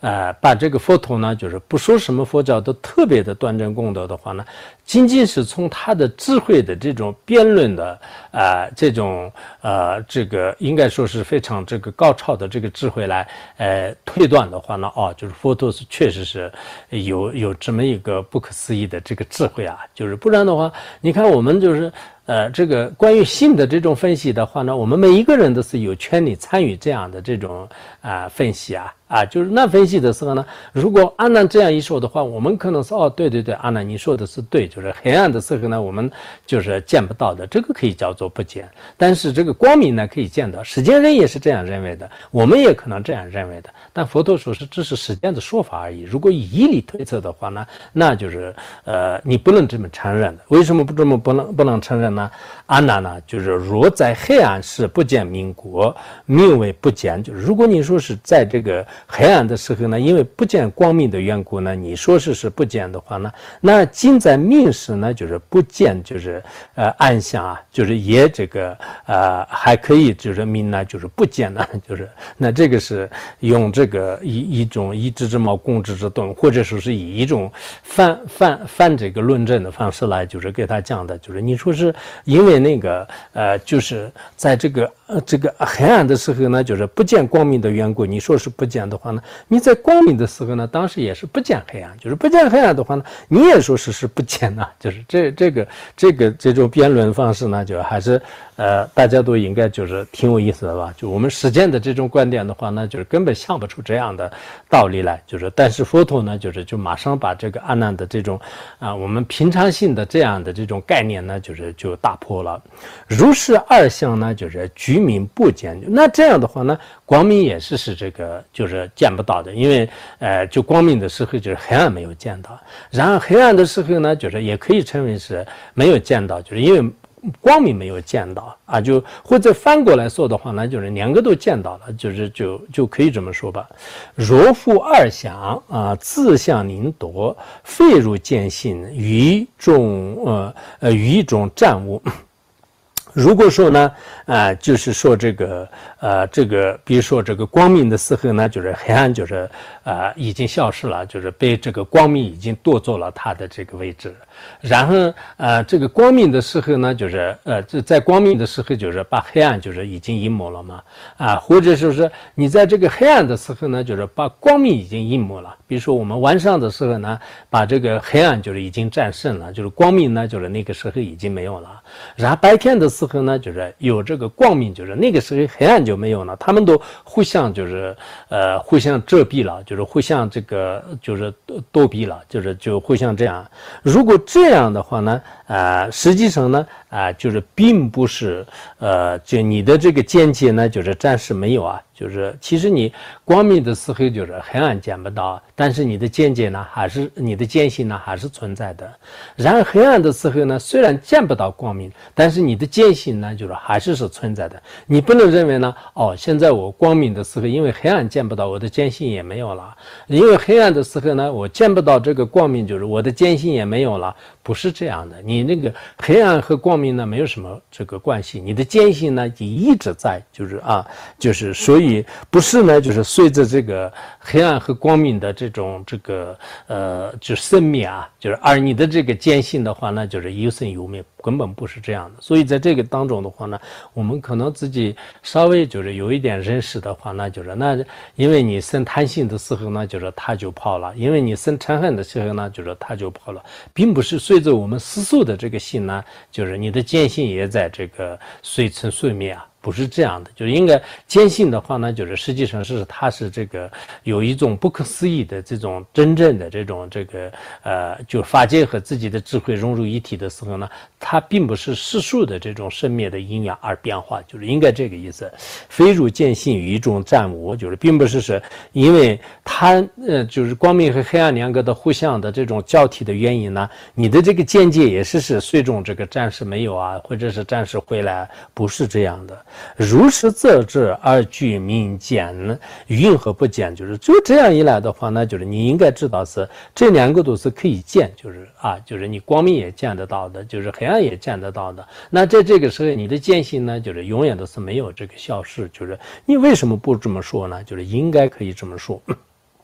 呃把这个佛陀呢，就是不说什么佛教都特别的端正公德的话呢，仅仅是从他的智慧的这种辩论的呃这种呃这个应该说是非常这个高超的这个智慧来呃推断的话呢，哦，就是佛陀是确实是有有这么一个不可思议的这个智慧啊，就是不然的话，你看我们就是。呃，这个关于性的这种分析的话呢，我们每一个人都是有权利参与这样的这种啊、呃、分析啊啊，就是那分析的时候呢，如果阿难这样一说的话，我们可能说哦，对对对，阿难你说的是对，就是黑暗的时候呢，我们就是见不到的，这个可以叫做不见。但是这个光明呢可以见到，实践人也是这样认为的，我们也可能这样认为的。但佛陀说是这是实践的说法而已。如果以义理推测的话呢，那就是呃你不能这么承认的。为什么不这么不能不能承认？那阿难呢，就是若在黑暗时不见明国，名为不见。就是如果你说是在这个黑暗的时候呢，因为不见光明的缘故呢，你说是是不见的话呢，那今在明时呢，就是不见，就是呃暗相啊，就是也这个呃还可以就是明呢，就是不见呢，就是那这个是用这个一一种以知之矛攻之之盾，或者说是以一种反反反这个论证的方式来，就是给他讲的。就是你说是因为那个呃，就是在这个呃这个黑暗的时候呢，就是不见光明的缘故，你说是不见的话呢，你在光明的时候呢，当时也是不见黑暗，就是不见黑暗的话呢，你也说是是不见呢，就是这这个这个这种辩论方式呢，就还是呃大家都应该就是挺有意思的吧？就我们实践的这种观点的话呢，就是根本想不出这样的道理来，就是但是佛陀呢，就是就马上把这个阿难的这种啊、呃、我们平常性的这样的这种概念呢，就是就打破了。如是二相呢，就是居民不见。那这样的话呢，光明也是是这个就是见不到的，因为呃，就光明的时候就是黑暗没有见到，然后黑暗的时候呢，就是也可以称为是没有见到，就是因为光明没有见到啊，就或者翻过来说的话呢，就是两个都见到了，就是就就可以这么说吧。若复二相啊，自相宁夺，废入见性，于一种呃呃于一种暂物。如果说呢，呃，就是说这个，呃，这个，比如说这个光明的时候呢，就是黑暗就是呃已经消失了，就是被这个光明已经夺走了它的这个位置。然后呃，这个光明的时候呢，就是呃，这在光明的时候就是把黑暗就是已经隐没了嘛，啊，或者说是你在这个黑暗的时候呢，就是把光明已经隐没了。比如说我们晚上的时候呢，把这个黑暗就是已经战胜了，就是光明呢，就是那个时候已经没有了。然后白天的时候呢，就是有这个光明，就是那个时候黑暗就没有了，他们都互相就是呃互相遮蔽了，就是互相这个就是躲避了，就是就互相这样。如果这样的话呢，呃，实际上呢，啊、呃，就是并不是呃，就你的这个见解呢，就是暂时没有啊。就是其实你光明的时候就是黑暗见不到，但是你的见解呢还是你的见性呢还是存在的。然而黑暗的时候呢，虽然见不到光明，但是你的见性呢就是还是是存在的。你不能认为呢，哦，现在我光明的时候，因为黑暗见不到，我的见性也没有了；因为黑暗的时候呢，我见不到这个光明，就是我的见性也没有了。不是这样的，你那个黑暗和光明呢没有什么这个关系，你的见性呢也一直在，就是啊，就是所以不是呢，就是随着这个黑暗和光明的这种这个呃就生灭啊，就是而你的这个见性的话呢，就是有生有灭，根本不是这样的。所以在这个当中的话呢，我们可能自己稍微就是有一点认识的话呢，就是那因为你生贪心的时候呢，就是它就跑了；因为你生嗔恨的时候呢，就是它就跑了，并不是随着我们世俗的这个心呢，就是你的见性也在这个随成随灭啊。不是这样的，就是应该坚信的话呢，就是实际上是它是这个有一种不可思议的这种真正的这种这个呃，就法界和自己的智慧融入一体的时候呢，它并不是世俗的这种生灭的因缘而变化，就是应该这个意思。非入见性于一种暂无，就是并不是是因为它呃就是光明和黑暗两个的互相的这种交替的原因呢，你的这个见解也是是最终这个暂时没有啊，或者是暂时回来，不是这样的。如是则至而具明见，云何不见？就是就这样一来的话呢，就是你应该知道是这两个都是可以见，就是啊，就是你光明也见得到的，就是黑暗也见得到的。那在这个时候，你的见性呢，就是永远都是没有这个消失。就是你为什么不这么说呢？就是应该可以这么说。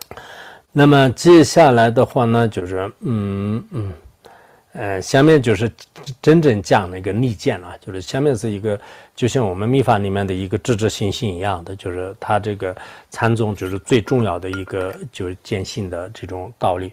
那么接下来的话呢，就是嗯嗯。呃，下面就是真正讲那个逆见了，就是下面是一个，就像我们密法里面的一个智智信心一样的，就是它这个禅宗就是最重要的一个就是见性的这种道理。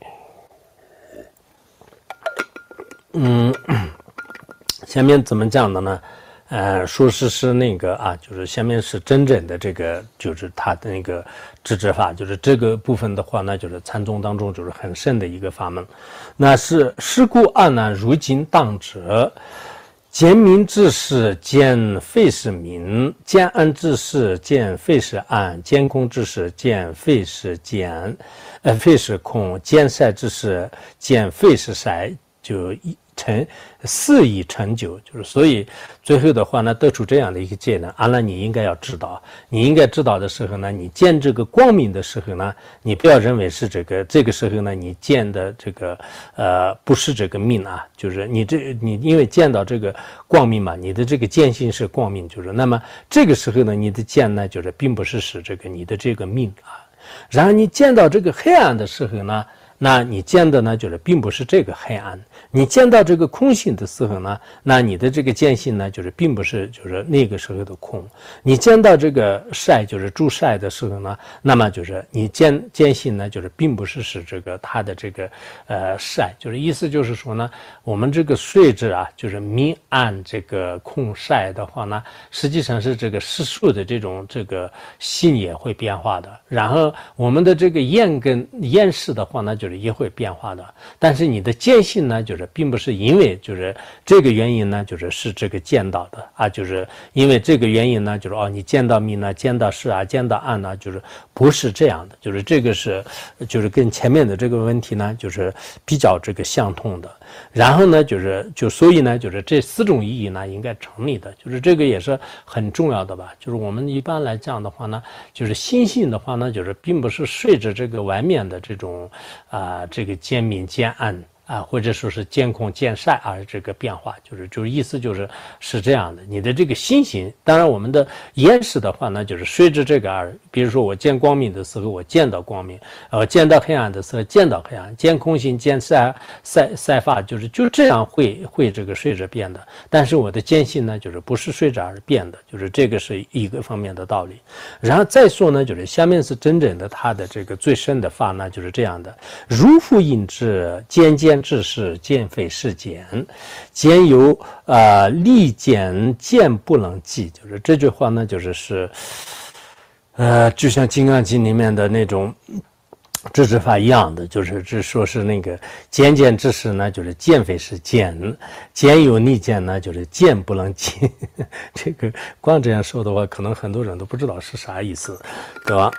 嗯，下面怎么讲的呢？呃，说是是那个啊，就是下面是真正的这个，就是它的那个智智法，就是这个部分的话呢，就是禅宗当中就是很深的一个法门。那是是故案呢，如今当者，见明之事，见非是明；见暗之事，见非是暗；见空之事，见非是见，呃，非是空；见塞之事，见非是塞，就一。成四以成九，就是所以最后的话呢，得出这样的一个结论。阿难，你应该要知道，你应该知道的时候呢，你见这个光明的时候呢，你不要认为是这个这个时候呢，你见的这个呃不是这个命啊，就是你这你因为见到这个光明嘛，你的这个见性是光明，就是那么这个时候呢，你的见呢，就是并不是使这个你的这个命啊，然后你见到这个黑暗的时候呢。那你见的呢，就是并不是这个黑暗。你见到这个空性的时候呢，那你的这个见性呢，就是并不是就是那个时候的空。你见到这个晒，就是住晒的时候呢，那么就是你见见性呢，就是并不是是这个它的这个呃晒，就是意思就是说呢，我们这个睡质啊，就是明暗这个空晒的话呢，实际上是这个世俗的这种这个性也会变化的。然后我们的这个厌跟厌世的话呢，就就是也会变化的，但是你的见性呢，就是并不是因为就是这个原因呢，就是是这个见到的啊，就是因为这个原因呢，就是哦，你见到明呢，见到是啊，见到暗呢，就是不是这样的，就是这个是就是跟前面的这个问题呢，就是比较这个相通的。然后呢，就是就所以呢，就是这四种意义呢应该成立的，就是这个也是很重要的吧。就是我们一般来讲的话呢，就是心性的话呢，就是并不是随着这个外面的这种。啊、呃，这个见明见暗啊，或者说是见空见晒啊，这个变化，就是就是意思就是是这样的。你的这个心性，当然我们的厌识的话呢，就是随着这个而，比如说我见光明的时候，我见到光明；呃，见到黑暗的时候，见到黑暗；见空性，见晒晒晒法，就是就这样会会这个随着变的。但是我的见性呢，就是不是随着而变的，就是这个是一个方面的道理。然后再说呢，就是下面是真正的它的这个最深的法呢，就是这样的：如复应知，见见之事，见非是见，见有呃利见，见不能记。就是这句话呢，就是是，呃，就像《金刚经》里面的那种智智法一样的，就是只说是那个见见之事呢，就是见非是见，见有利见呢，就是见不能记。这个光这样说的话，可能很多人都不知道是啥意思，对吧？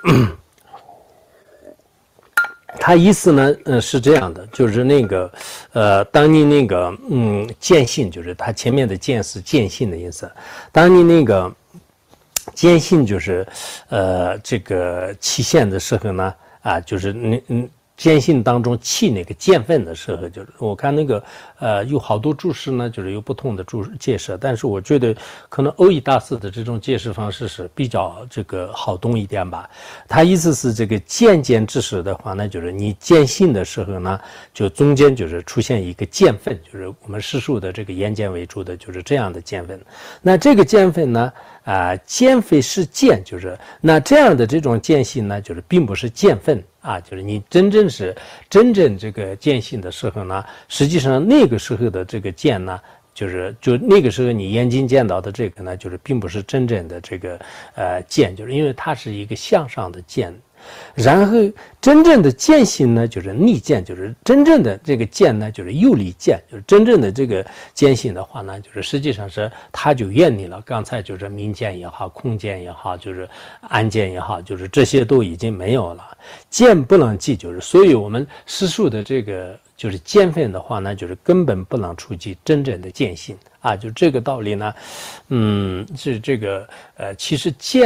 他意思呢，呃，是这样的，就是那个，呃，当你那个，嗯，见性，就是他前面的见是见性的意思。当你那个见性，就是呃，这个起现的时候呢，啊，就是那嗯。见性当中起那个见分的时候，就是我看那个呃有好多注释呢，就是有不同的注解释，但是我觉得可能欧义大师的这种解释方式是比较这个好懂一点吧。他意思是这个见见之时的话呢，就是你见性的时候呢，就中间就是出现一个见分，就是我们世俗的这个眼见为主的，就是这样的见分。那这个见分呢？啊、呃，见非是见，就是那这样的这种见性呢，就是并不是见分啊，就是你真正是真正这个见性的时候呢，实际上那个时候的这个见呢，就是就那个时候你眼睛见到的这个呢，就是并不是真正的这个呃见，就是因为它是一个向上的见。然后真正的见性呢，就是逆见，就是真正的这个见呢，就是右离见，就是真正的这个见性的话呢，就是实际上是它就远离了刚才就是明见也好，空见也好，就是暗见也好，就是这些都已经没有了。见不能记，就是所以我们世俗的这个就是见分的话呢，就是根本不能触及真正的见性啊，就这个道理呢，嗯，是这个呃，其实见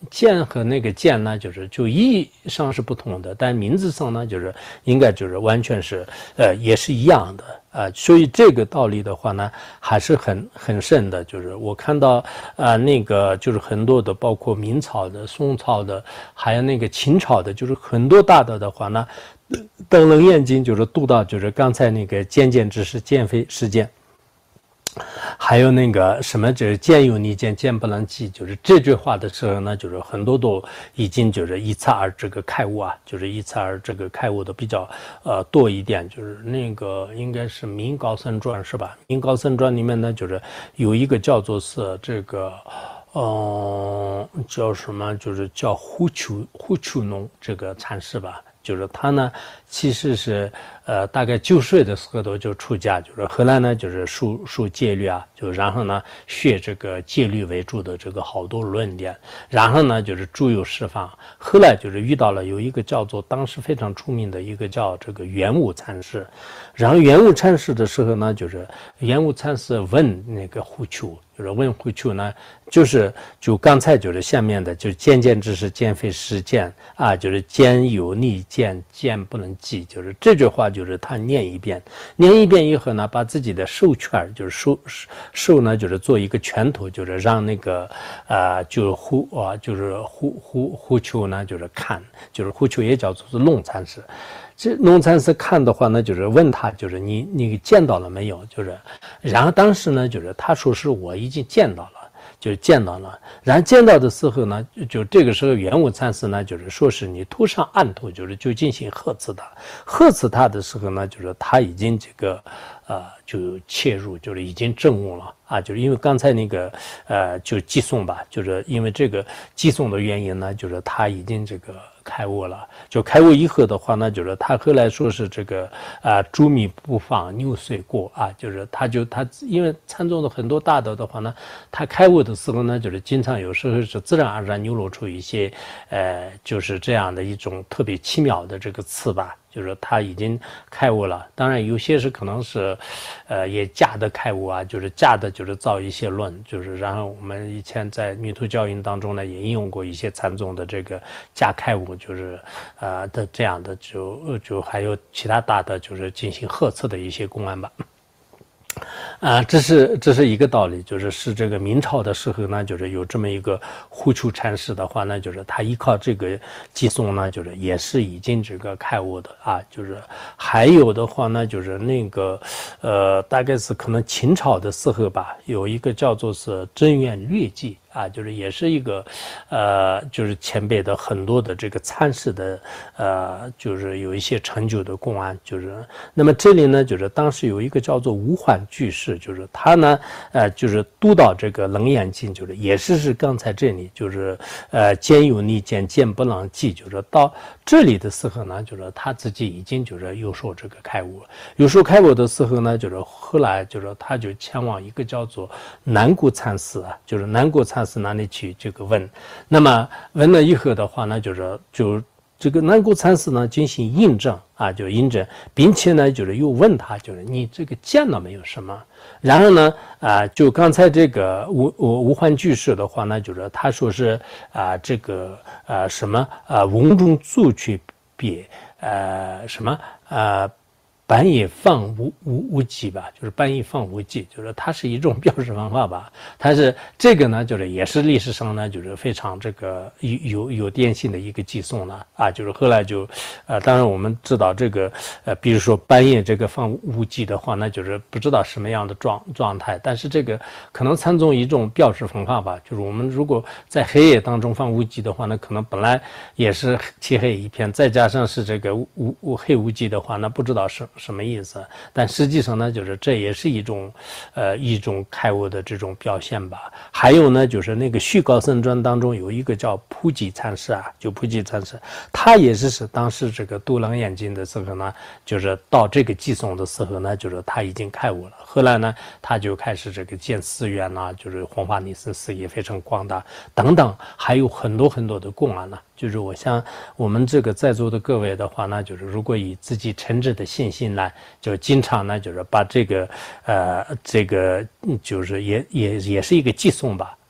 剑和那个剑呢，就是就意义上是不同的，但名字上呢，就是应该就是完全是呃也是一样的啊、呃。所以这个道理的话呢，还是很很深的。就是我看到啊、呃、那个就是很多的，包括明朝的、宋朝的，还有那个秦朝的，就是很多大的的话呢，等楞严经就是读到就是刚才那个渐渐之事、渐非事件。还有那个什么，就是见有逆见，见不能记，就是这句话的时候呢，就是很多都已经就是一次而这个开悟啊，就是一次而这个开悟的比较呃多一点，就是那个应该是《明高僧传》是吧？《明高僧传》里面呢，就是有一个叫做是这个。嗯，叫什么？就是叫胡丘胡丘农这个禅师吧，就是他呢，其实是呃大概九岁的时候都就出家，就是后来呢就是受受戒律啊，就然后呢学这个戒律为主的这个好多论点，然后呢就是诸有释放，后来就是遇到了有一个叫做当时非常出名的一个叫这个圆悟禅师，然后圆悟禅师的时候呢，就是圆悟禅师问那个胡丘。就是问胡丘呢，就是就刚才就是下面的，就是渐渐之事，渐非实践啊，就是渐有逆见，渐不能记，就是这句话，就是他念一遍，念一遍以后呢，把自己的手拳，就是手手呢，就是做一个拳头，就是让那个呃，就是胡啊，就是胡胡胡丘呢，就是看，就是胡丘也叫做是弄禅师。这农禅师看的话呢，就是问他，就是你你见到了没有？就是，然后当时呢，就是他说是我已经见到了，就是见到了。然后见到的时候呢，就这个时候圆悟禅师呢，就是说是你涂上暗涂，就是就进行呵斥他。呵斥他的时候呢，就是他已经这个呃就切入，就是已经证悟了啊，就是因为刚才那个呃就寄送吧，就是因为这个寄送的原因呢，就是他已经这个。开悟了，就开悟以后的话呢，就是他后来说是这个啊，猪米不放，牛水过啊，就是他就他因为禅宗的很多大德的话呢，他开悟的时候呢，就是经常有时候是自然而然流露出一些呃，就是这样的一种特别奇妙的这个词吧。就是他已经开悟了，当然有些是可能是，呃，也假的开悟啊，就是假的，就是造一些论，就是然后我们以前在弥陀教音当中呢，也应用过一些禅宗的这个假开悟，就是呃的这样的，就就还有其他大的，就是进行呵斥的一些公案吧。啊，这是这是一个道理，就是是这个明朝的时候呢，就是有这么一个胡丘禅师的话呢，就是他依靠这个寄送呢，就是也是已经这个开悟的啊，就是还有的话呢，就是那个呃，大概是可能秦朝的时候吧，有一个叫做是真愿略记。啊，就是也是一个，呃，就是前辈的很多的这个参事的，呃，就是有一些成就的公案，就是那么这里呢，就是当时有一个叫做无患居士，就是他呢，呃，就是读到这个楞严经，就是也是是刚才这里，就是呃，见有逆见，见不能记，就是到这里的时候呢，就是他自己已经就是有说这个开悟了，有说开悟的时候呢，就是后来就是他就前往一个叫做南国禅寺啊，就是南国禅。是哪里去这个问，那么问了以后的话呢，就是就这个南国禅师呢进行印证啊，就印证，并且呢就是又问他，就是你这个见了没有什么？然后呢啊，就刚才这个无无患居士的话呢，就是他说是啊这个啊什么啊瓮中足去别呃什么啊。半夜放无无无忌吧，就是半夜放无忌，就是它是一种表示方法吧。它是这个呢，就是也是历史上呢，就是非常这个有有有典型的一个寄送了啊。就是后来就，呃，当然我们知道这个，呃，比如说半夜这个放无忌的话，那就是不知道什么样的状状态，但是这个可能参众一种表示方法吧。就是我们如果在黑夜当中放无忌的话，那可能本来也是漆黑一片，再加上是这个无无黑无忌的话，那不知道是。什么意思？但实际上呢，就是这也是一种，呃，一种开悟的这种表现吧。还有呢，就是那个《虚高僧传》当中有一个叫普济禅师啊，就普济禅师，他也是是当时这个读楞严经的时候呢，就是到这个寄送的时候呢，就是他已经开悟了。后来呢，他就开始这个建寺院呐、啊，就是弘法利生事业非常广大等等，还有很多很多的公案呢。就是我想我们这个在座的各位的话呢，就是如果以自己诚挚的信心来，就经常呢，就是把这个呃这个就是也也也是一个寄送吧。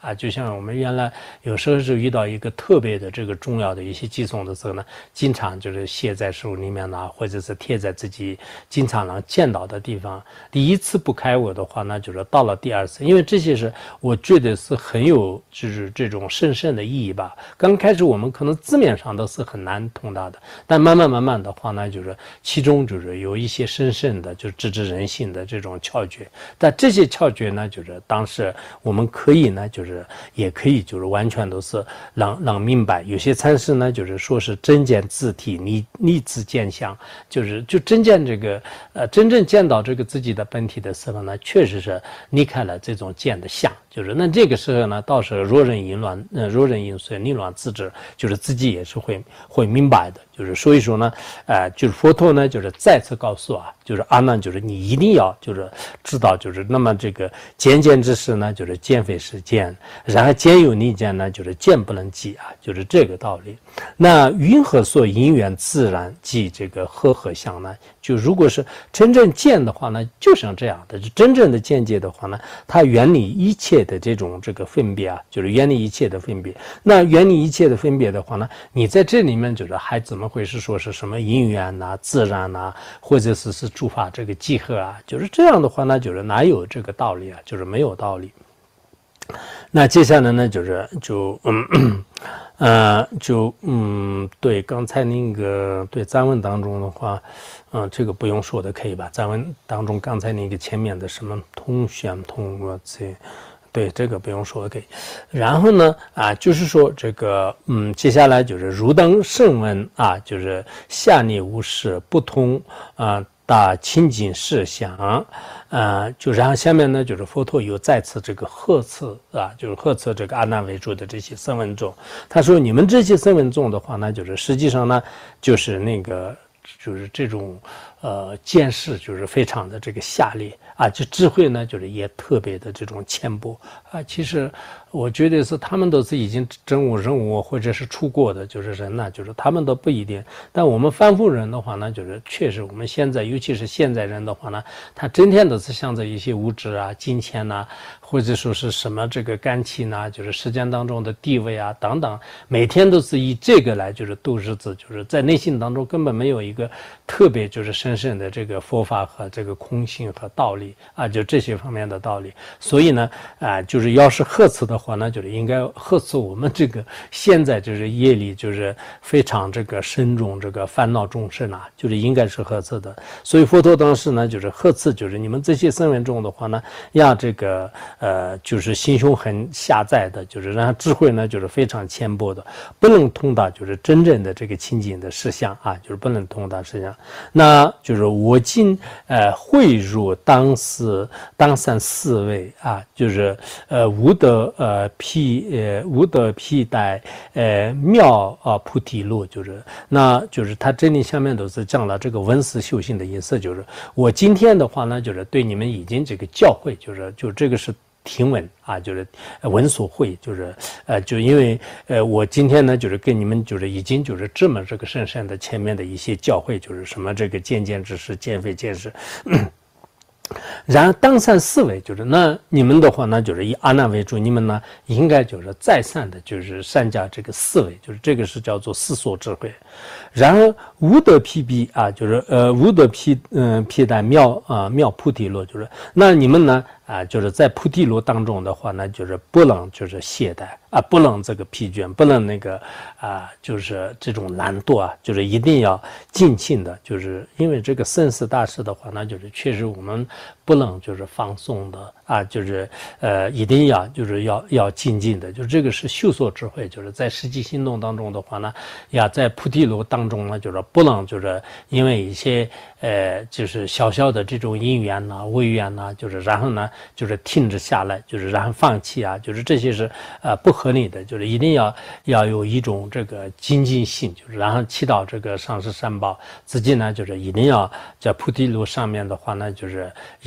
啊，就像我们原来有时候是遇到一个特别的这个重要的一些寄送的时候呢，经常就是写在手里面呢，或者是贴在自己经常能见到的地方。第一次不开悟的话呢，就是到了第二次，因为这些是我觉得是很有就是这种深深的意义吧。刚开始我们可能字面上都是很难通达的，但慢慢慢慢的话呢，就是其中就是有一些深深的就直指人心的这种窍诀。但这些窍诀呢，就是当时我们可以呢，就是也可以就是完全都是让让明白。有些禅师呢，就是说是真见自体，立立自见相，就是就真见这个呃真正见到这个自己的本体的时候呢，确实是离开了这种见的相。就是那这个时候呢，到时候若人淫乱，呃若人淫随，逆乱自知，就是自己也是会会明白的。就是所以说呢，呃，就是佛陀呢，就是再次告诉啊，就是阿难，就是你一定要就是知道，就是那么这个见见之事呢，就是见非是见，然后见有逆见呢，就是见不能即啊，就是这个道理。那云何所因缘自然即这个和合相呢？就如果是真正见的话呢，就像这样的，就真正的见解的话呢，它远离一切的这种这个分别啊，就是远离一切的分别。那远离一切的分别的话呢，你在这里面就是还怎么会是说是什么因缘呐、自然呐、啊，或者是是诸法这个集合啊？就是这样的话呢，就是哪有这个道理啊？就是没有道理。那接下来呢，就是就嗯呃就嗯对刚才那个对赞文当中的话，嗯这个不用说的可以吧？赞文当中刚才那个前面的什么通玄通我这。对，这个不用说可以。然后呢，啊，就是说这个，嗯，接下来就是如等圣文啊，就是下列无事不通啊，大清净事相，啊，就然后下面呢，就是佛陀又再次这个呵斥啊，就是呵斥这个阿难为主的这些声闻众。他说，你们这些声闻众的话呢，就是实际上呢，就是那个。就是这种呃见识就是非常的这个下劣啊，就智慧呢就是也特别的这种浅薄啊。其实我觉得是他们都是已经真悟人悟或者是出过的就是人呢，就是他们都不一定。但我们凡夫人的话呢，就是确实我们现在尤其是现在人的话呢，他整天都是想着一些物质啊、金钱呐、啊，或者说是什么这个感情呐，就是时间当中的地位啊等等，每天都是以这个来就是度日子，就是在内心当中根本没有一个特别就是深深的这个佛法和这个空性和道理啊，就这些方面的道理。所以呢，啊，就是要是呵斥的话呢，就是应该呵斥我们这个现在就是业力就是非常这个深重这个烦恼众生啊，就是应该是呵斥的。所以佛陀当时呢，就是呵斥，就是你们这些声闻众的话呢，要这个呃，就是心胸很狭窄的，就是让智慧呢就是非常浅薄的，不能通达就是真正的这个清净的实相啊，就是不能通达实相。那就是我今呃汇入当时当三四位啊，就是呃无得呃披呃无得披戴呃妙啊菩提路，就是那就是他这里下面都是讲了这个文思修行的意思，就是我今天的话呢，就是对你们已经这个教诲，就是就这个是。听闻啊，就是闻所会，就是呃，就因为呃，我今天呢，就是跟你们就是已经就是这么这个深深的前面的一些教诲，就是什么这个见见之事，见非见事。然后当善四维，就是那你们的话呢，就是以阿难为主，你们呢应该就是再善的，就是善加这个四维，就是这个是叫做四所智慧。然后无得披蔽啊，就是呃无得披嗯披戴妙啊妙菩提路，就是那你们呢啊，就是在菩提路当中的话呢，就是不能就是懈怠啊，不能这个疲倦，不能那个啊，就是这种懒惰啊，就是一定要尽情的，就是因为这个生死大事的话，那就是确实我们不能就是放松的啊，就是呃一定要就是要要精进的，就是这个是修所智慧，就是在实际行动当中的话呢，要在菩提路当中呢，就是不能就是因为一些呃就是小小的这种因缘呐、违缘呐，就是然后呢就是停止下来，就是然后放弃啊，就是这些是呃不合理的，就是一定要要有一种这个精进性，就是然后祈祷这个上师三宝，自己呢就是一定要在菩提路上面的话呢，就是一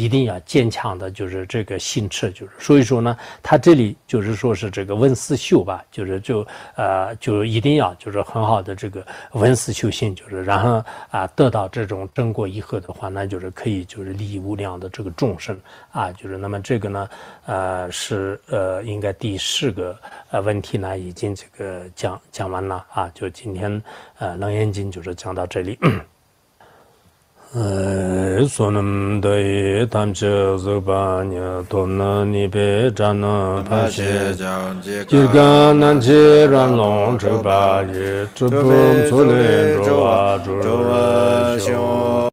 一定要坚强的，就是这个心智，就是所以说呢，他这里就是说是这个文思修吧，就是就呃就一定要就是很好的这个文思修行，就是然后啊得到这种正果以后的话，那就是可以就是利益无量的这个众生啊，就是那么这个呢呃是呃应该第四个呃问题呢已经这个讲讲完了啊，就今天呃楞严经就是讲到这里。呃，所能得以谈这则巴尼多那尼贝扎那帕谢，吉嘎南切然龙这巴耶，这不错的周啊周啊兄。